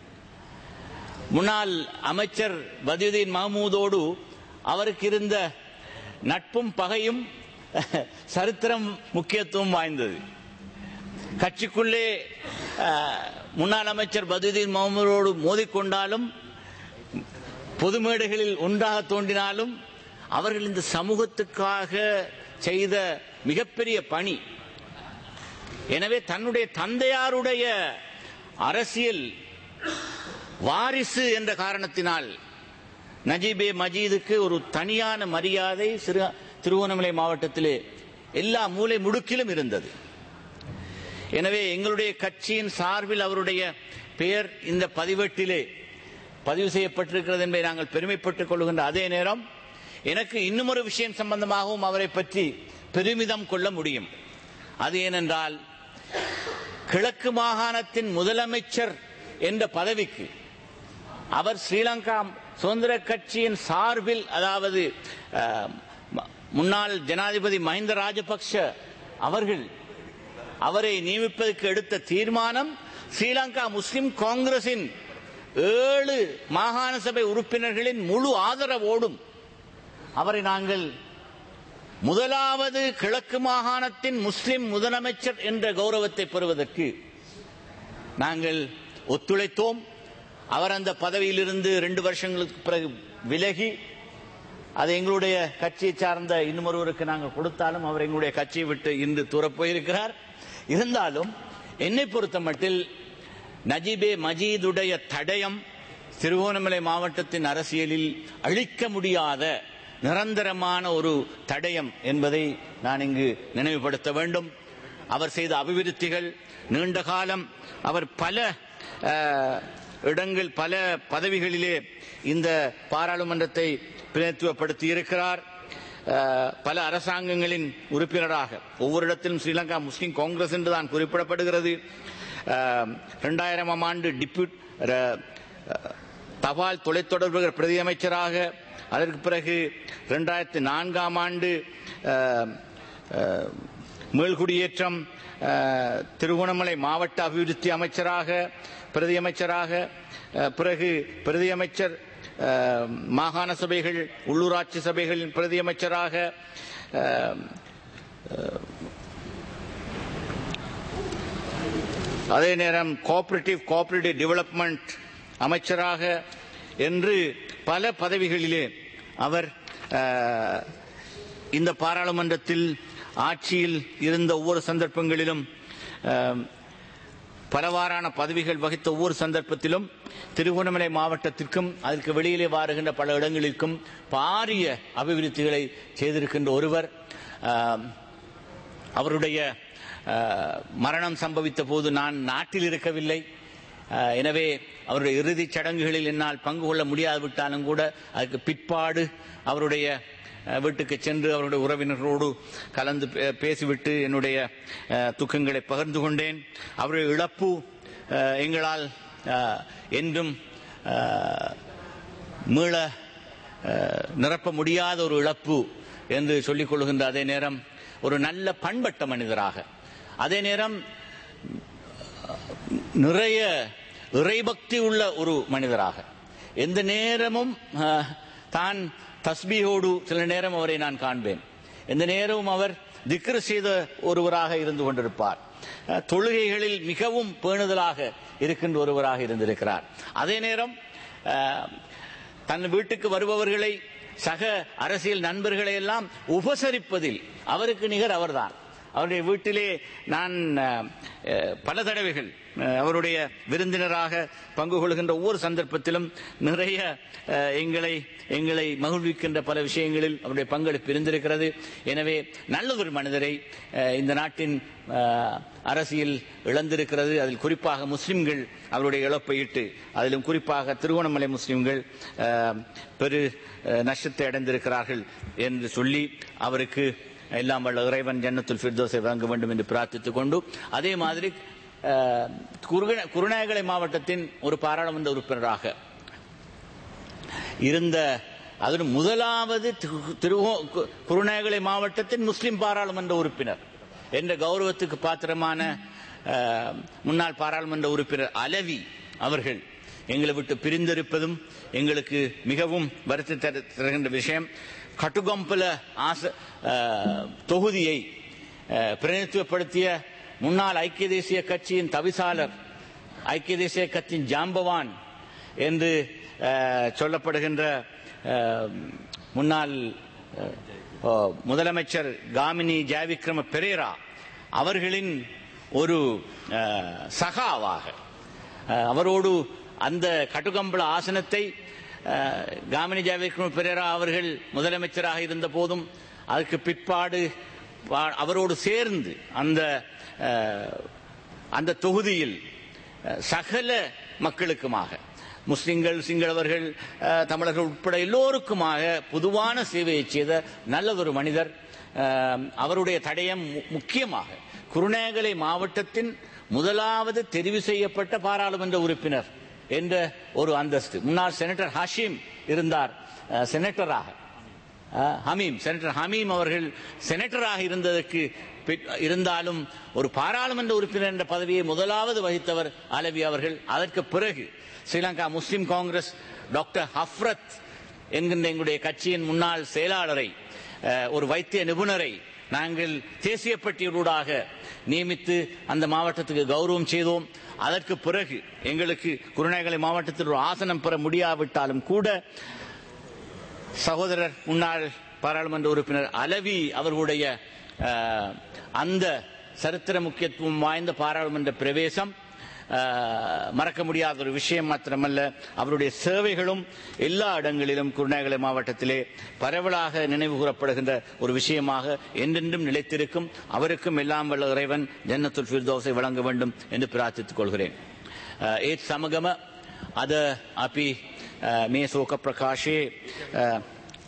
முன்னாள் அமைச்சர் பதியுதீன் மஹமூதோடு அவருக்கு இருந்த நட்பும் பகையும் சரித்திரம் முக்கியத்துவம் வாய்ந்தது. கட்சிக்குள்ளே முன்னாள் அமைச்சர் பதியுதீன் மஹமூதோடு மோதிக்கொண்டாலும் பொது மேடைகளில் ஒன்றாக தோன்றினாலும் அவர்கள் இந்த சமூகத்துக்காக செய்த மிகப்பெரிய பணி. எனவே தன்னுடைய தந்தையாருடைய அரசியல் வாரிசு என்ற காரணத்தினால் நஜீபே மஜீதுக்கு ஒரு தனியான மரியாதை திருகோணமலை மாவட்டத்திலே எல்லா மூலை முடுக்கிலும் இருந்தது. எனவே எங்களுடைய கட்சியின் சார்பில் அவருடைய பெயர் இந்த பதிவேட்டிலே பதிவு செய்யப்பட்டிருக்கிறது என்பதை நாங்கள் பெருமைப்பட்டுக் கொள்கின்ற அதே நேரம் எனக்கு இன்னும் ஒரு விஷயம் சம்பந்தமாகவும் அவரை பற்றி பெருமிதம் கொள்ள முடியும். அது ஏனென்றால் கிழக்கு மாகாணத்தின் முதலமைச்சர் என்ற பதவிக்கு அவர் ஸ்ரீலங்கா சுதந்திர கட்சியின் சார்பில், அதாவது முன்னாள் ஜனாதிபதி மஹிந்த ராஜபக்ஷ அவர்கள் அவரை நியமிப்பதற்கு எடுத்த தீர்மானம் ஸ்ரீலங்கா முஸ்லிம் காங்கிரசின் ஏழு மாகாண சபை உறுப்பினர்களின் முழு ஆதரவோடும் அவரை நாங்கள் முதலாவது கிழக்கு மாகாணத்தின் முஸ்லிம் முதலமைச்சர் என்ற கௌரவத்தை பெறுவதற்கு நாங்கள் ஒத்துழைத்தோம். அவர் அந்த பதவியிலிருந்து இரண்டு வருஷங்களுக்கு பிறகு விலகி அது எங்களுடைய கட்சியை சார்ந்த இன்னொருவருக்கு நாங்கள் கொடுத்தாலும் அவர் எங்களுடைய கட்சியை விட்டு இன்று தூரப் போயிருக்கிறார். இருந்தாலும் என்னை பொறுத்த மட்டில் நஜீபே மஜீதுடைய தடயம் திருகோணமலை மாவட்டத்தின் அரசியலில் அழிக்க முடியாத நிரந்தரமான ஒரு தடயம் என்பதை நான் இங்கு நினைவுபடுத்த வேண்டும். அவர் செய்த அபிவிருத்திகள் நீண்ட காலம், அவர் பல இடங்கள் பல பதவிகளிலே இந்த பாராளுமன்றத்தை பிரதிநிதித்துவப்படுத்தி இருக்கிறார். பல அரசாங்கங்களின் உறுப்பினராக ஒவ்வொரு இடத்திலும் ஸ்ரீலங்கா முஸ்லிம் காங்கிரஸ் என்று தான் குறிப்பிடப்படுகிறது. இரண்டாயிரமாம் ஆண்டு டிப்யூட் தபால் தொலைத்தொடர்புகள் பிரதி அமைச்சராக அதற்கு பிறகு இரண்டாயிரத்தி நான்காம் ஆண்டு அஹ், அஹ், மீள்குடியேற்றம் அஹ், திருகோணமலை மாவட்ட அபிவிருத்தி அமைச்சராக பிரதி அமைச்சராக அஹ், பிறகு பிரதி அமைச்சர் அஹ், மாகாண சபைகள் உள்ளூராட்சி சபைகளின் பிரதி அமைச்சராக அஹ், அஹ், அதே நேரம் கோஆபரேட்டிவ் கோஆபரேட்டிவ் டெவலப்மெண்ட் அமைச்சராக என்று பல பதவிகளிலே அவர் அஹ், இந்த பாராளுமன்றத்தில் ஆட்சியில் இருந்த ஒவ்வொரு சந்தர்ப்பங்களிலும் அஹ், பலவாறான பதவிகள் வகித்த ஒவ்வொரு சந்தர்ப்பத்திலும் திருகோணமலை மாவட்டத்திற்கும் அதற்கு வெளியிலே வாருகின்ற பல இடங்களிற்கும் பாரிய அபிவிருத்திகளை செய்திருக்கின்ற ஒருவர். அஹ், அவருடைய அஹ், மரணம் சம்பவித்த போது நான் நாட்டில் இருக்கவில்லை. அஹ், எனவே அவருடைய இறுதிச் சடங்குகளில் என்னால் பங்கு கொள்ள முடியாவிட்டாலும் கூட அதுக்கு பிற்பாடு அவருடைய அஹ், வீட்டுக்கு சென்று அவருடைய உறவினர்களோடு கலந்து பே- பேசிவிட்டு என்னுடைய அஹ், துக்கங்களை பகிர்ந்து கொண்டேன். அவருடைய இழப்பு அஹ், எங்களால் அஹ், என்றும் அஹ், மீள அஹ், நிரப்ப முடியாத ஒரு இழப்பு என்று சொல்லிக் கொள்கின்ற அதே நேரம் ஒரு நல்ல பண்பட்ட மனிதராக, அதே நேரம் நிறைய இறைபக்தி உள்ள ஒரு மனிதராக, எந்த நேரமும் அஹ், தான் தஸ்பீஹோடு சில நேரம் அவரை நான் காண்பேன். எந்த நேரமும் அவர் திக்ர் செய்த ஒருவராக இருந்து கொண்டிருப்பார். அஹ், தொழுகைகளில் மிகவும் பேணுதலாக இருக்கின்ற ஒருவராக இருந்திருக்கிறார். அதே நேரம் அஹ், தன் வீட்டுக்கு வருபவர்களை, சக அரசியல் நண்பர்களை எல்லாம் உபசரிப்பதில் அவருக்கு நிகர் அவர்தான். அவருடைய வீட்டிலே நான் அஹ், பல தடவைகள் அஹ், அவருடைய விருந்தினராக பங்கு கொள்கின்ற ஒவ்வொரு சந்தர்ப்பத்திலும் நிறைய அஹ், எங்களை எங்களை மகிழ்விக்கின்ற பல விஷயங்களில் அவருடைய பங்களிப்பு இருந்திருக்கிறது. எனவே நல்லதொரு மனிதரை அஹ், இந்த நாட்டின் அஹ், அரசியல் இழந்திருக்கிறது. அதில் குறிப்பாக முஸ்லிம்கள் அவருடைய இழப்பை இட்டு, அதிலும் குறிப்பாக திருகோணமலை முஸ்லிம்கள் அஹ், பெரு அஹ், நஷ்டத்தை அடைந்திருக்கிறார்கள் என்று சொல்லி அவருக்கு எல்லாம் வல்ல இறைவன் ஜன்னத்துல் ஃபிர்தௌஸை வழங்க வேண்டும் என்று பிரார்த்தித்துக் கொண்டு, அதே மாதிரி அஹ், குருக- குருநாகலை மாவட்டத்தின் ஒரு பாராளுமன்ற உறுப்பினராக இருந்த, அதில் முதலாவது திரு- திருகோ- கு- குருநாகலை மாவட்டத்தின் முஸ்லிம் பாராளுமன்ற உறுப்பினர் என்ற கௌரவத்துக்கு பாத்திரமான அஹ், முன்னாள் பாராளுமன்ற உறுப்பினர் அலவி அவர்கள் எங்களை விட்டு பிரிந்திருப்பதும் எங்களுக்கு மிகவும் வருத்தம் தரு- தருகின்ற விஷயம். கட்டுகம்பல ஆச அஹ், தொகுதியை அஹ், பிரதிநிதித்துவப்படுத்திய முன்னாள் ஐக்கிய தேசிய கட்சியின் தவிசாளர், ஐக்கிய தேசிய கட்சியின் ஜாம்பவான் என்று அஹ், சொல்லப்படுகின்ற அஹ், முன்னாள் அஹ், முதலமைச்சர் காமினி ஜெயவிக்ரம பெரேரா அவர்களின் ஒரு அஹ், சகாவாக அஹ், அவரோடு அந்த கட்டுகம்பள ஆசனத்தை அஹ், காமினி ஜெயவிக்ரம பெரேரா அவர்கள் முதலமைச்சராக இருந்த போதும் அதற்கு பிற்பாடு வா- அவரோடு சேர்ந்து அந்த அஹ், அந்த தொகுதியில் அஹ், சகல மக்களுக்குமாக, முஸ்லிம்கள், சிங்களவர்கள், அஹ், தமிழர்கள் உட்பட எல்லோருக்குமாக பொதுவான சேவையை செய்த நல்லதொரு மனிதர். அஹ், அவருடைய தடயம் மு- முக்கியமாக குருநாகலை மாவட்டத்தின் முதலாவது தெரிவு செய்யப்பட்ட பாராளுமன்ற உறுப்பினர் என்ற ஒரு அந்தஸ்து. முன்னாள் செனட்டர் ஹாஷிம் இருந்தார் அஹ், செனட்டராக. அஹ், ஹமீம் செனட்டர் ஹமீம் அவர்கள் செனட்டராக இருந்ததற்கு பிற்- இருந்தாலும் ஒரு பாராளுமன்ற உறுப்பினர் என்ற பதவியை முதலாவது வகித்தவர் அலவி அவர்கள். அதற்கு பிறகு ஸ்ரீலங்கா முஸ்லிம் காங்கிரஸ் டாக்டர் ஹஃப்ரத் என்கின்ற எங்களுடைய கட்சியின் முன்னாள் செயலாளரை, அஹ், ஒரு வைத்திய நிபுணரை நாங்கள் தேசிய பட்டியலூடாக நியமித்து அந்த மாவட்டத்துக்கு கௌரவம் செய்தோம். அதற்கு பிறகு எங்களுக்கு குருநாகலை மாவட்டத்தில் ஒரு ஆசனம் பெற முடியாவிட்டாலும் கூட சகோதரர் முன்னாள் பாராளுமன்ற உறுப்பினர் அலவி அவர்களுடைய அஹ், அந்த சரித்திர முக்கியத்துவம் வாய்ந்த பாராளுமன்ற பிரவேசம் அஹ், மறக்க முடியாத ஒரு விஷயம் மாத்திரமல்ல, அவருடைய சேவைகளும் எல்லா இடங்களிலும் குருநாகலை மாவட்டத்திலே பரவலாக நினைவு கூறப்படுகின்ற ஒரு விஷயமாக என்றென்றும் நிலைத்திருக்கும். அவருக்கும் எல்லாம் வல்ல இறைவன் ஜன்னத்துல் ஃபிர்தௌஸை வழங்க வேண்டும் என்று பிரார்த்தித்துக் கொள்கிறேன். அஹ், ඒත් සමගම අද අපි අஹ், මේ ශෝක ප්‍රකාශයේ අஹ்,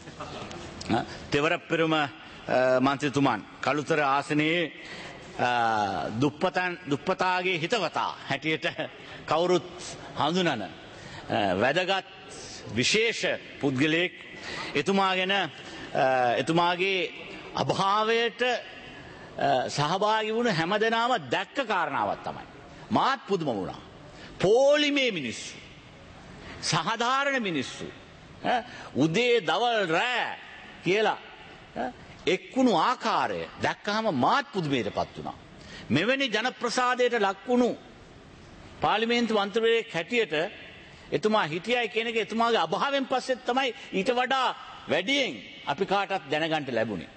තෙවරප්පෙරුම අஹ், මන්ත්‍රීතුමන් කළුතර ආසනයේ අහ්, දුප්පතන් දුප්පතාගේ හිතවතා හැටියට කවුරුත් හඳුනන අහ්, වැදගත් විශේෂ පුද්ගලයෙක්. එතුමා ගැන එතුමාගේ අභාවයට සහභාගී වුණ හැමදෙනාම දැක්ක කාරණාවක් තමයි. මාත් පුදුම වුණා. පෝලිමේ මිනිස්සු, සාධාරණ මිනිස්සු උදේ දවල් රෑ කියලා එක්කුණු ආකාරය දැක්කහම මාත් පුදුමයට පත් වුණා. මෙවැනි ජනප්‍රසාදයට ලක්වුණු පාර්ලිමේන්තු මන්ත්‍රීවරයෙක් හැටියට එතුමා හිටියයි කියන එක එතුමාගේ අභාවයෙන් පස්සේ තමයි ඊට වඩා වැඩියෙන් අපි කාටත් දැනගන්න ලැබුණේ.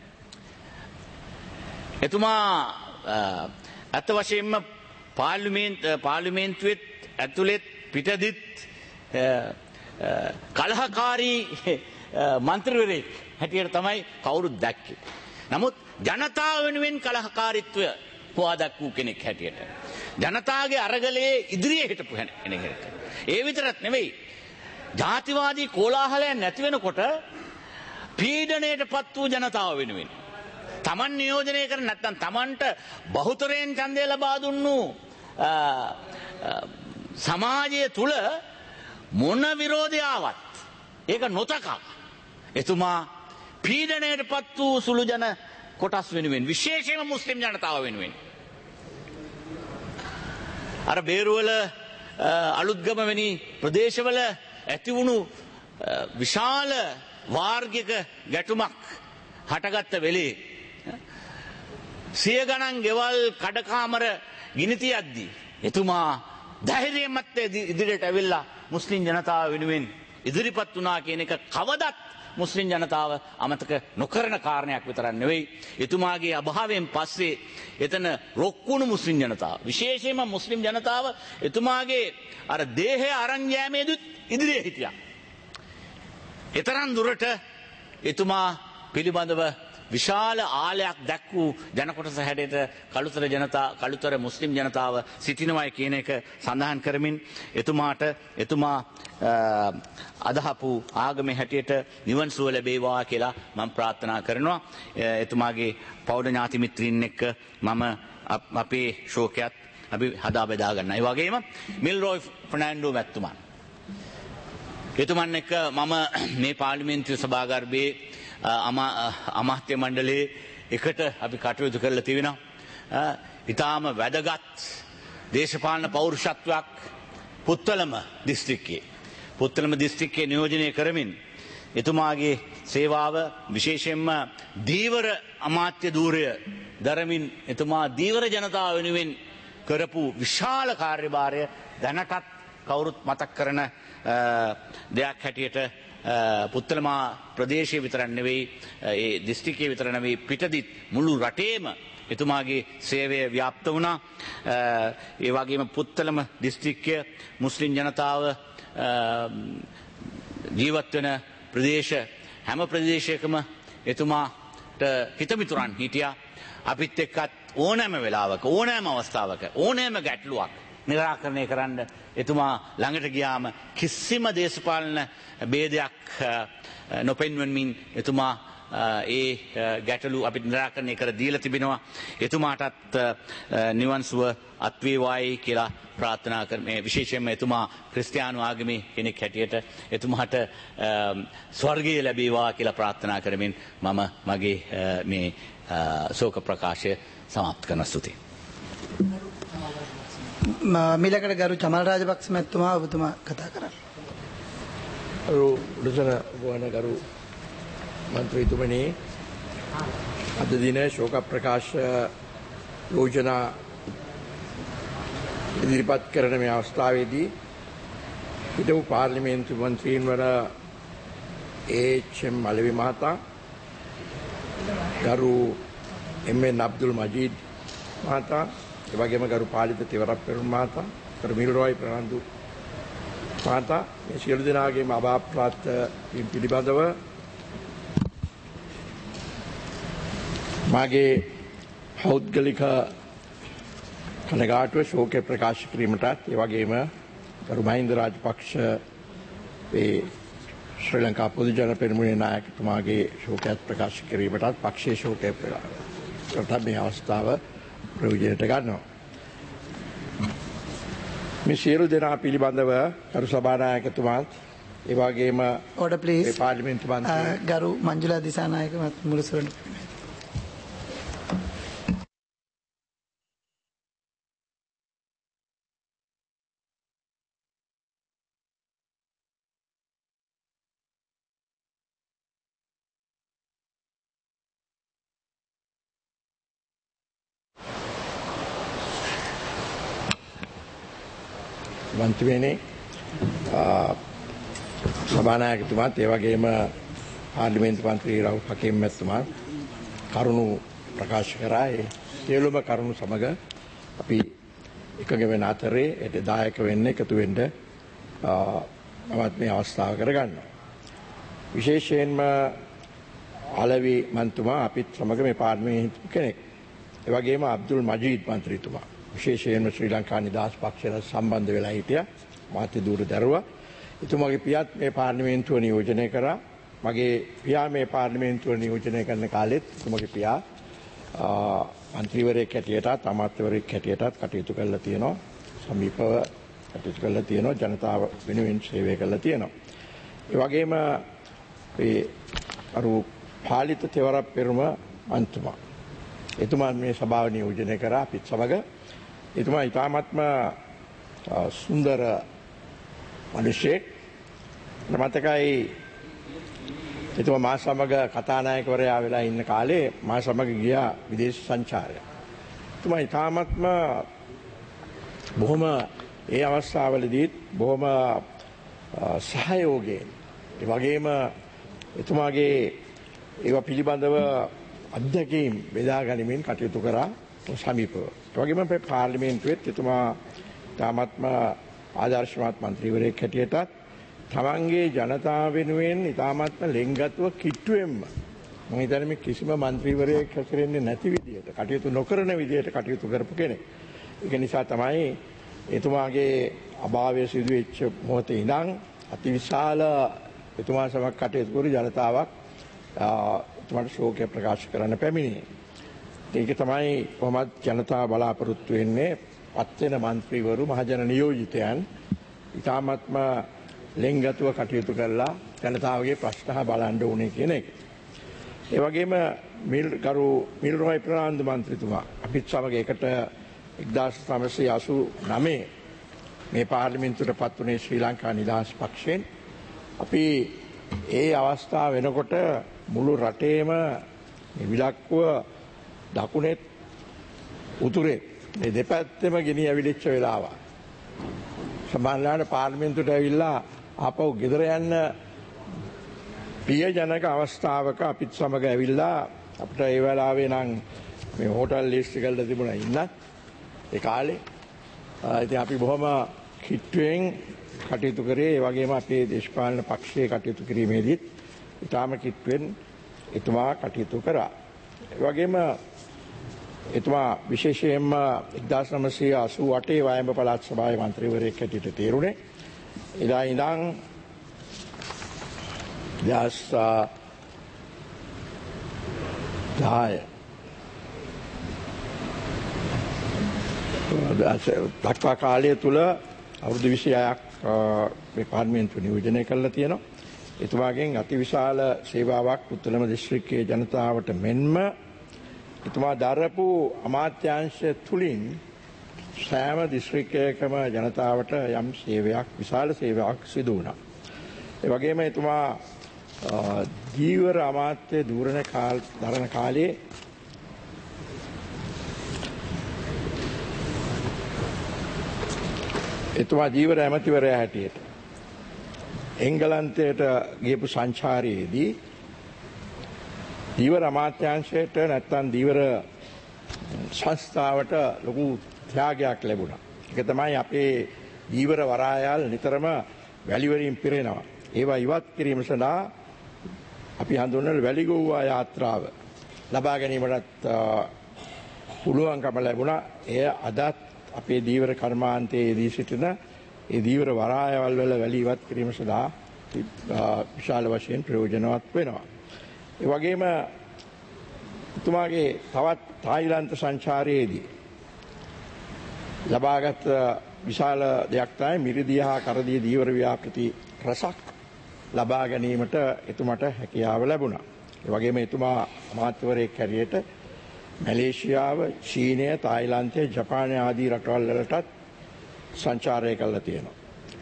එතුමා අත වශයෙන්ම පාර්ලිමේන්තු පාර්ලිමේන්තුවේ ඇතුළෙත් පිටදිත් කලහකාරී මන්ත්‍රීවරයෙක් හැටියට තමයි කවුරුත් දැක්කේ. නමුත් ජනතාව වෙනුවෙන් කලහකාරීත්වය හොවා දක්වූ කෙනෙක් හැටියට ජනතාවගේ අරගලයේ ඉදිරියේ හිටපු කෙනෙක්. ඒ විතරක් නෙවෙයි, ජාතිවාදී කෝලාහලයන් නැති වෙනකොට පීඩණයට පත් වූ ජනතාව වෙනුවෙන් තමන් නියෝජනය කර නැත්නම් තමන්ට බහුතරයෙන් ඡන්දය ලබා දුන්නු සමාජය තුල මොන විරෝධයාවත් ඒක නොතකා එතුමා පීඩණයට පත් වූ සුළු ජන කොටස් වෙනුවෙන්, විශේෂයෙන්ම මුස්ලිම් ජනතාව වෙනුවෙන් අර බේරුවල අලුත්ගම වැනි ප්‍රදේශවල ඇති වුණු විශාල වාර්ගික ගැටුමක් හටගත්ත වෙලේ සිය ගණන් ගෙවල් කඩකාමර ගිනි තියද්දී එතුමා ධෛර්යයෙන් මත ඉදිරියට ඇවිල්ලා මුස්ලිම් ජනතාව වෙනුවෙන් ඉදිරිපත් වුණා කියන එක කවදත් මුස්ලිම් ජනතාව අමතක නොකරන කාරණයක් විතරක් නෙවෙයි. එතුමාගේ අභාවයෙන් පස්සේ එතන රොක්කුණු මුස්ලිම් ජනතාව, විශේෂයෙන්ම මුස්ලිම් ජනතාව එතුමාගේ අර දේහය අරන් යෑමේදීත් ඉදිරියේ හිටියා. එතරම් දුරට එතුමා පිළිබඳව විශාල ආලයක් දැක් වූ ජනකොටස හැඩයට කළුතර ජනතා කළුතර මුස්ලිම් ජනතාව සිටිනවයි කියන එක සඳහන් කරමින් එතුමාට එතුමා අදහපු ආගමේ හැටියට නිවන් සුව ලැබේවා කියලා මම ප්‍රාර්ථනා කරනවා. එතුමාගේ පෞඩ ඥාති මිත්‍රීන් එක්ක මම අපේ ශෝකයත් අපි හදා බෙදා ගන්නවා. ඒ වගේම මිල්රොයි ෆර්නැන්ඩෝ මැතිතුමන් එතුමන් එක්ක මම මේ පාර්ලිමේන්තු සභාගර්භයේ අමාත්‍ය මණ්ඩලයේ එකට අපි කටයුතු කරලා තිබෙනවා. ඊටාම වැදගත් දේශපාලන පෞරුෂත්වයක් පුත්තලම දිස්ත්‍රික්කයේ පුත්තලම දිස්ත්‍රික්කයේ නියෝජනය කරමින් එතුමාගේ සේවාව විශේෂයෙන්ම දීවර අමාත්‍ය ධූරය දරමින් එතුමා දීවර ජනතාව වෙනුවෙන් කරපු විශාල කාර්යභාරය දැනටත් කවුරුත් මතක් කරන දෙයක් හැටියට පුත්තලමා ප්‍රදේශයේ විතරක් නෙවෙයි, ඒ දිස්ත්‍රික්කයේ විතර නෙවෙයි, පිටදිත් මුළු රටේම එතුමාගේ සේවය ව්‍යාප්ත වුණා. ඒ වගේම පුත්තලම දිස්ත්‍රික්කය මුස්ලිම් ජනතාව ජීවත් වෙන ප්‍රදේශ හැම ප්‍රදේශයකම එතුමාට හිතමිතුරන් හිටියා. අපිත් එක්කත් ඕනෑම වෙලාවක ඕනෑම අවස්ථාවක ඕනෑම ගැටලුවක් නිරාකරණය කරන්න එතුමා ළඟට ගියාම කිසිම දේශපාලන ભેදයක් නොපෙන්වමින් එතුමා ඒ ගැටලු අපිට නිරාකරණය කර දීලා තිබෙනවා. එතුමාටත් නිවන් සුව අත් වේවායි කියලා ප්‍රාර්ථනා කරමි. විශේෂයෙන්ම එතුමා ක්‍රිස්තියානි ආගමේ කෙනෙක් හැටියට එතුමාට ස්වර්ගය ලැබේවා කියලා ප්‍රාර්ථනා කරමින් මම මගේ මේ ශෝක ප්‍රකාශය සමාප්ත කරන ස්තුතියි. මිලකට ගරු චමල් රාජපක්ෂ මැතිතුමා ඔබතුමා කතා කරන්න. ගරු උඩසන වන ගරු මන්ත්‍රීතුමනි, අද දින ශෝක ප්‍රකාශ යෝජනා ඉදිරිපත් කරන මේ අවස්ථාවේදී හිටපු පාර්ලිමේන්තු මන්ත්‍රීන්වර ඒ.එච්.එම්. අලවි මහතා, ගරු එම්.එන්. අබ්දුල් මජීද් මහතා, ඒ වගේම ගරු පාලිත තෙවරප්පෙරුන් මහතා, ගරු මිල්රොයි ප්‍රනාන්දු මහතා, මේ සියලු දෙනාගේම අභාප්‍රාප්ත වීම පිළිබඳව මාගේ පෞද්ගලික කනගාටුව ශෝකය ප්‍රකාශ කිරීමටත්, ඒ වගේම ගරු මහින්ද රාජපක්ෂ ඒ ශ්‍රී ලංකා පොදු ජන පෙරමුණේ නායකතුමාගේ ශෝකයත් ප්‍රකාශ කිරීමටත් පක්ෂයේ ශෝකය ප්‍රකාශ මේ අවස්ථාව ප්‍රයෝජනයට ගන්නවා. මේ සියලු දෙනා පිළිබඳව ගරු සභානායකතුමාත් ඒ වගේම order please ඒ පාර්ලිමේන්තු මන්ත්‍රී ගරු මංජුලා දිසානායක මුලසුරට මන්ත්‍රීවරණේ සභානායකතුමාත් ඒ වගේම පාර්ලිමේන්තු මන්ත්‍රී රවුල් හකීම් මැතිතුමා කරුණු ප්‍රකාශ කරා. ඒ සියලුම කරුණු සමග අපි එකඟ වෙන අතරේ ඒට දායක වෙන්න එකතු වෙන්න මමත් මේ අවස්ථාව කරගන්නවා. විශේෂයෙන්ම අලවි මන්තුමා අපිත් සමග මේ පාර්ලිමේන්තු කෙනෙක්. ඒ වගේම අබ්දුල් මජීද් මන්ත්‍රීතුමා විශේෂයෙන්ම ශ්‍රී ලංකා නිදහස් පක්ෂයට සම්බන්ධ වෙලා හිටියා. මාත්‍ය දූර දරුවා. එතුමාගේ පියාත් මේ පාර්ලිමේන්තුව නියෝජනය කරා. මගේ පියා මේ පාර්ලිමේන්තුව නියෝජනය කරන කාලෙත් එතුමාගේ පියා මන්ත්‍රීවරයෙක් හැටියටත් අමාත්‍යවරයෙක් හැටියටත් කටයුතු කරලා තියෙනවා. සමීපව කටයුතු කරලා තියෙනවා. ජනතාව වෙනුවෙන් සේවය කරලා තියෙනවා. ඒ වගේම ඒ අරු පාලිත තෙවරක් පෙරුම මන්තුමා එතුමා මේ සභාව නියෝජනය කරා අපිත් සමග. එතුමා ඉතාමත්ම සුන්දර මිනිසෙක්. මතකයි එතුමා මා සමග කතානායකවරයා වෙලා ඉන්න කාලේ මා සමග ගියා විදේශ සංචාරය. එතුමා ඉතාමත්ම බොහොම ඒ අවස්ථාවලදී බොහොම සහයෝගයෙන් ඒ වගේම එතුමාගේ ඒවා පිළිබඳව අත්දැකීම් බෙදා ගනිමින් කටයුතු කරා සමීපව. ඒ වගේම අපේ පාර්ලිමේන්තුවේත් එතුමා තාමත්ම ආදර්ශමත් මන්ත්‍රීවරයෙක් හැටියටත් තමන්ගේ ජනතාව වෙනුවෙන් ඉතාමත්ම ලෙන්ගත්ව කිට්ටුවෙන්ම මම හිතන්නේ මේ කිසිම මන්ත්‍රීවරයෙක් හැසිරෙන්නේ නැති විදියට කටයුතු නොකරන විදියට කටයුතු කරපු කෙනෙක්. ඒක නිසා තමයි එතුමාගේ අභාවය සිදු වෙච්ච මොහොතේ ඉඳන් අතිවිශාල එතුමා සමග කටයුතු කරු ජනතාවක් එතුමාට ශෝකය ප්‍රකාශ කරන්න පැමිණියේ. ඒක තමයි කොහොමද ජනතාව බලාපොරොත්තු වෙන්නේ පත් වෙන മന്ത്രിවරු මහජන නියෝජිතයන් ඉතාමත්ම ලෙන්ගතුව කටයුතු කරලා ජනතාවගේ ප්‍රශ්න අහ බලන්න ඕනේ කියන එක. ඒ වගේම මිල් ගරු මිල්රොයි ප්‍රනාන්දු මන්ත්‍රීතුමා අපිත් සමග එකට එක්දාස් නවසිය අසූ නවය මේ පාර්ලිමේන්තුවට පත් වුණේ ශ්‍රී ලංකා නිදහස් පක්ෂයෙන්. අපි ඒ අවස්ථාව වෙනකොට මුළු රටේම විලක්ව දකුණෙත් උතුරේ මේ දෙපැත්තෙම ගෙනි ඇවිලිච්ච වෙලාව. සම්මානලාට පාර්ලිමේන්තුවට ඇවිල්ලා ආපහු ගෙදර යන්න ප්‍රියජනක අවස්ථාවක අපිත් සමග ඇවිල්ලා අපිට ඒ වෙලාවේ නම් මේ හෝටල් ලිස්ට් එකවල තිබුණා ඉන්නත් ඒ කාලේ. ඉතින් අපි බොහොම කිට්ටුවෙන් කටයුතු කරේ. ඒ වගේම අපේ දේශපාලන පක්ෂයේ කටයුතු කිරීමේදීත් ඉතාම කිට්ටුවෙන් එතුමා කටයුතු කරා. ඒ වගේම එතුමා විශේෂයෙන්ම එක්දාස් නවසිය අසූ අටේ වයඹ පළාත් සභාවේ මන්ත්‍රීවරයෙක් හැටියට තේරුණේ. එදා ඉඳන් දෙදහස් දහය දක්වා කාලය තුල අවුරුදු විසිහයක් මේ පාර්ලිමේන්තුව නියෝජනය කළා තියෙනවා. එතුමාගෙන් අතිවිශාල සේවාවක් උත්තර දිස්ත්‍රික්කයේ ජනතාවට මෙන්ම එතුමා දරපු අමාත්‍යාංශ තුලින් සෑම දිස්ත්‍රික්කයකම ජනතාවට යම් සේවයක් විශාල සේවයක් සිදු වුණා. ඒ වගේම එතුමා දීවර අමාත්‍ය දූරන කාල දරන කාලයේ එතුමා ජීවර ඇමතිවරයා හැටියට එංගලන්තයට ගියපු සංචාරයේදී දීවර අමාත්‍යාංශයට නැත්තම් දීවර සංස්ථාවට ලොකු ත්‍යාගයක් ලැබුණා. ඒක තමයි අපේ දීවර වරායල් නිතරම වැලිවලින් පිරෙනවා. ඒවා ඉවත් කිරීම සඳහා අපි හඳුන්වන වැලිගොව්වා යාත්‍රාව ලබා ගැනීමටත් පුළුවන්කම ලැබුණා. එය අදත් අපේ දීවර කර්මාන්තයේ දී සිටින ඒ දීවර වරායවල් වල වැලි ඉවත් කිරීම සඳහා විශාල වශයෙන් ප්‍රයෝජනවත් වෙනවා. ඒ වගේම එතුමාගේ තවත් තායිලන්ත සංචාරයේදී ලබාගත් විශාල දෙයක් තමයි මිරිදිය හා කරදිය දීවර ව්‍යාපෘති රසක් ලබා ගැනීමට එතුමාට හැකියාව ලැබුණා. ඒ වගේම එතුමා අමාත්‍යවරයෙක් හැටියට මැලේසියාව, චීනය, තායිලන්තය, ජපානය ආදී රටවල් වලටත් සංචාරය කළා තියෙනවා.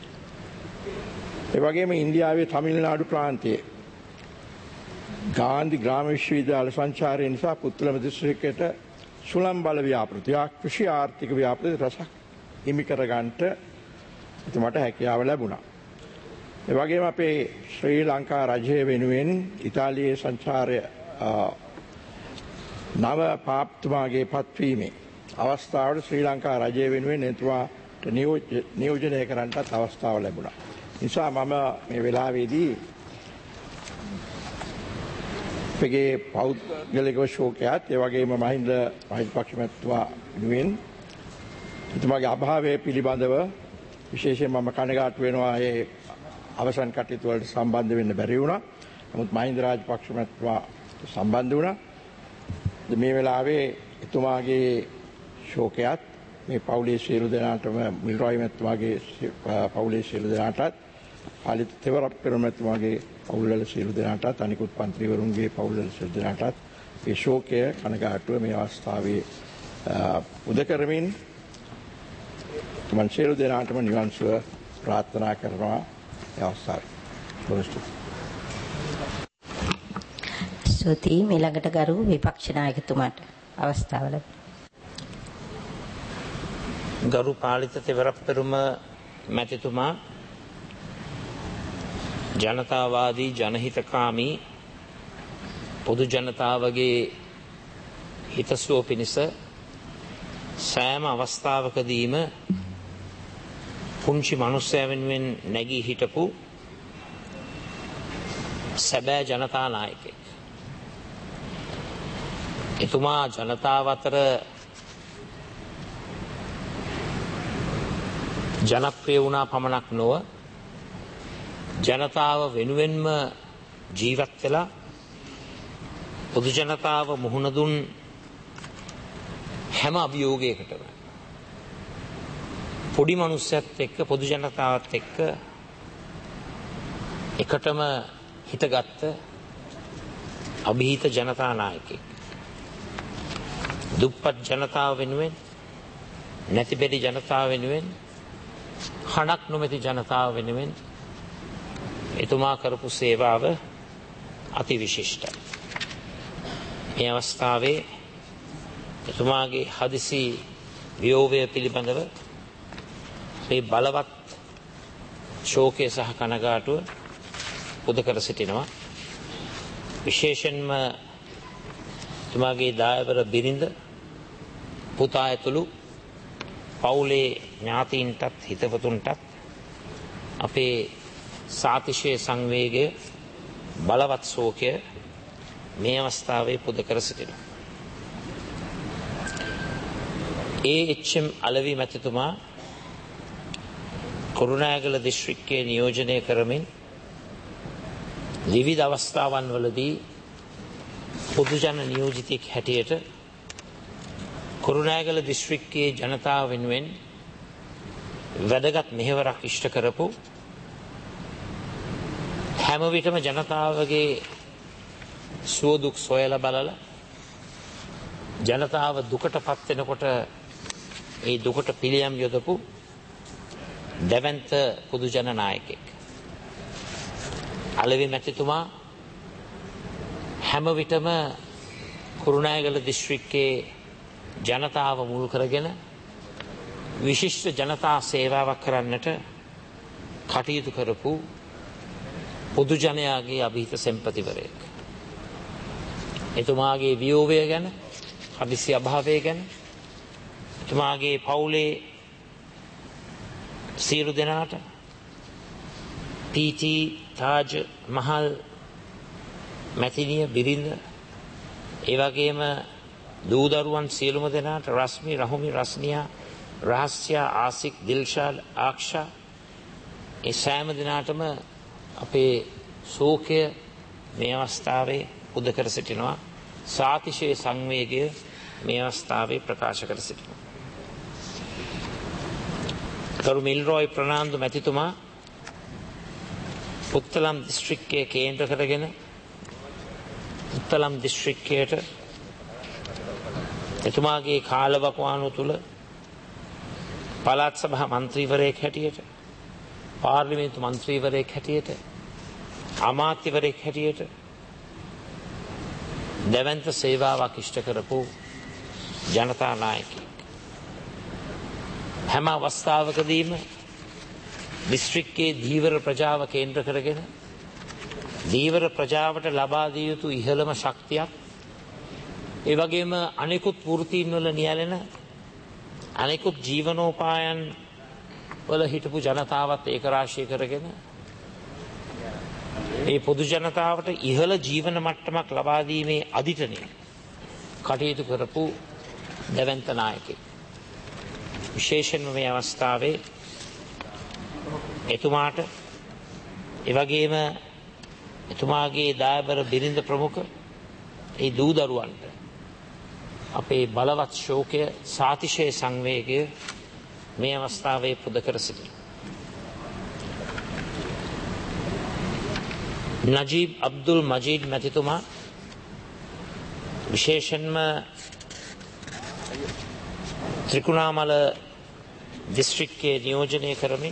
ඒ වගේම ඉන්දියාවේ තමිල්නාඩු ප්‍රාන්තයේ ගාන්ධි ග්‍රාම විශ්වවිද්‍යාල සංචාරය නිසා පුත්තලම දිස්ත්‍රික්කයට සුළං බල ව්‍යාපෘතියක් කෘෂි ආර්ථික ව්‍යාපෘති රසක් හිමි කර ගන්නට එතුමාට හැකියාව ලැබුණා. ඒ වගේම අපේ ශ්‍රී ලංකා රජය වෙනුවෙන් ඉතාලියේ සංචාරය නව පාප්තුමාගේ පත්වීමේ අවස්ථාවට ශ්‍රී ලංකා රජය වෙනුවෙන් එතුමාට නියෝජනය කරන්නටත් අවස්ථාව ලැබුණා. නිසා මම මේ වෙලාවේදී අපගේ පෞද්ගලික ශෝකයත් ඒ වගේම මහින්ද රාජපක්ෂ මහත්මයා වෙනුවෙන් එතුමාගේ අභාවය පිළිබඳව විශේෂයෙන් මම කනගාටු වෙනවා. ඒ අවසන් කටයුතු වලට සම්බන්ධ වෙන්න බැරි වුණා. නමුත් මහින්ද රාජපක්ෂ මහත්මයා සම්බන්ධ වුණා. මේ වෙලාවේ එතුමාගේ ශෝකයත් මේ පවුලේ සියලු දෙනාටම මිල්රොයි මහත්මයාගේ පවුලේ සියලු දෙනාටත් පාලිත තෙවරප් පෙරමැතිතුමාගේ පවුල්වල සියලු දෙනාටත් අනිකුත් මන්ත්‍රීවරුන්ගේ පවුල්වල සියලු දෙනාටත් මේ ශෝකය කනගාටුව මේ අවස්ථාවේ උද කරමින් මම සියලු දෙනාටම නිවන් සුව ප්‍රාර්ථනා කරනවා. ඒ අවස්ථාවේ ස්තුති. ඊළඟට ගරු විපක්ෂ නායකතුමාට අවස්ථාව ලැබෙනවා. ගරු පාලිත තෙවරප් පෙරම මැතිතුමා ජනතාවාදී ජනහිතකාමී පොදු ජනතාවගේ හිතසුව පිණිස සෑම අවස්ථාවකදීම පුංචි මනුස්සය වෙනුවෙන් නැගී හිටපු සැබෑ ජනතා නායකයෙක්. එතුමා ජනතාව අතර ජනප්‍රිය වුණා පමණක් නොව ජනතාව වෙනුවෙන්ම ජීවත් වෙලා පොදු ජනතාව මුහුණ දුන් හැම අභියෝගයකටම පොඩි මනුස්සයත් එක්ක පොදු ජනතාවත් එක්ක එකටම හිතගත්ත අභීත ජනතා නායකයෙක්. දුප්පත් ජනතාව වෙනුවෙන්, නැති බැරි ජනතාව වෙනුවෙන්, හණක් නොමැති ජනතාව වෙනුවෙන් එතුමා කරපු සේවාව අති විශිෂ්ටයි. මේ අවස්ථාවේ එතුමාගේ හදිසි වියෝවය පිළිබඳව මේ බලවත් ශෝකය සහ කනගාටුව පුද කර සිටිනවා. විශේෂයෙන්ම එතුමාගේ දායවර බිරිඳ, පුතා ඇතුළු පවුලේ ඥාතීන්ටත් හිතවතුන්ටත් අපේ සාතිශය සංවේගය, බලවත් ශෝකය මේ අවස්ථාවේ පුද කර සිටිනවා. ඒ එච් එම් අලවි මැතිතුමා කුරුණෑගල දිස්ත්‍රික්කයේ නියෝජනය කරමින් විවිධ අවස්ථාවන් වලදී පොදු ජන නියෝජිතයෙක් හැටියට කුරුණෑගල දිස්ත්‍රික්කයේ ජනතාව වෙනුවෙන් වැදගත් මෙහෙවරක් ඉෂ්ට කරපු, හැම විටම ජනතාවගේ සුව දුක් සොයලා බලලා ජනතාව දුකටපත් වෙනකොට ඒ දුකට පිළියම් යොදපු දැවැන්ත පොදු ජන නායකයෙක්. අලවි මැතිතුමා හැම විටම කුරුණෑගල දිස්ත්‍රික්කයේ ජනතාව මුල් කරගෙන විශිෂ්ට ජනතා සේවාවක් කරන්නට කටයුතු කරපු පොදු ජනයාගේ අභීත සෙම්පතිවරයෙක්. එතුමාගේ වියෝවය ගැන, හදිසි අභාවය ගැන, එතුමාගේ පවුලේ සියලු දෙනාට, පී.ටී. තාජ් මහල් මැතිනිය බිරිඳ, ඒ වගේම දූ දරුවන් සියලුම දෙනාට, රස්මි, රහුමි, රස්නියා, රහස්යා, ආසික්, දිල්ෂාඩ්, ආක්ෂා, ඒ සෑම දෙනාටම අපේ ශෝකය මේ අවස්ථාවේ පුද කර සිටිනවා. සාතිශය සංවේගය මේ අවස්ථාවේ ප්‍රකාශ කර සිටිනවා. ගරු මිල්රොයි ප්‍රනාන්දු මැතිතුමා පුත්තලම් දිස්ත්‍රික්කයේ කේන්ද්‍ර කරගෙන පුත්තලම් දිස්ත්‍රික්කයට එතුමාගේ කාලවකවානුව තුළ පළාත් සභා මන්ත්‍රීවරයෙක් හැටියට පාර්ලිමේන්තු මන්ත්‍රීවරයෙක් හැටියට අමාත්‍යවරයෙක් හැටියට දැවැන්ත සේවාවක් ඉෂ්ට කරපු ජනතා නායකයෙක්. හැම අවස්ථාවකදීම දිස්ත්‍රික්කයේ ධීවර ප්‍රජාව කේන්ද්‍ර කරගෙන ධීවර ප්‍රජාවට ලබා දිය යුතු ඉහළම ශක්තියක්, ඒ වගේම අනෙකුත් වෘත්තීන් වල නියැලෙන අනෙකුත් ජීවනෝපායන් වල හිටපු ජනතාවත් ඒකරාශී කරගෙන ඒ පොදු ජනතාවට ඉහළ ජීවන මට්ටමක් ලබා දීමේ අදිටනය කටයුතු කරපු දැවැන්ත නායකයෙක්. විශේෂයෙන්ම මේ අවස්ථාවේ එතුමාට එවැගේම එතුමාගේ දායබර බිරිඳ ප්‍රමුඛ ඒ දූ දරුවන්ට අපේ බලවත් ශෝකය සාතිශය සංවේගය මේ අවස්ථාවේ පුද කර සිටිනවා. නජීබ් අබ්දුල් මජීද් මැතිතුමා විශේෂයෙන්ම ත්‍රිකුණාමල දිස්ත්‍රික්කයේ නියෝජනය කරමින්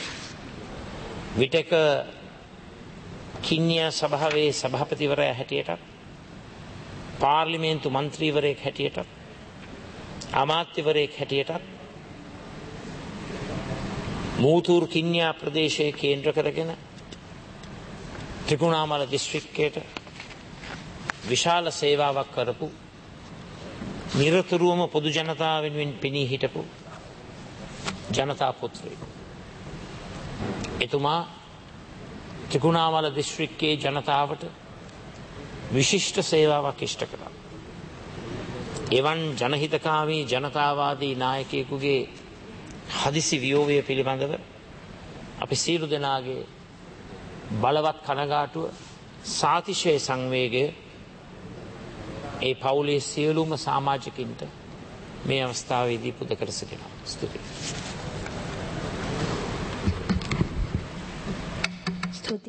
විටක කින්නියා සභාවේ සභාපතිවරයා හැටියටත් පාර්ලිමේන්තු මන්ත්‍රීවරයෙක් හැටියටත් අමාත්‍යවරයෙක් හැටියටත් මූතූර් කින්නියා ප්‍රදේශයේ කේන්ද්‍ර කරගෙන ත්‍රිකුණාමල දිස්ත්‍රික්කයට විශාල සේවාවක් කරපු නිරතුරුවම පොදු ජනතාව වෙනුවෙන් පෙනී හිටපු ජනතා පුත්‍රයෙක්. එතුමා ත්‍රිකුණාමල දිස්ත්‍රික්කයේ ජනතාවට විශිෂ්ට සේවාවක් ඉෂ්ට කළා. එවන් ජනහිතකාමී ජනතාවාදී නායකයෙකුගේ හදිසි වියෝවය පිළිබඳව අපි සියලු දෙනාගේ බලවත් කනගාටුව සාතිශය සංවේගය ඒ පවුලේ සියලුම සමාජිකින්ට මේ අවස්ථාවේදී පුද කර සිටිනවා. ස්තුතියි.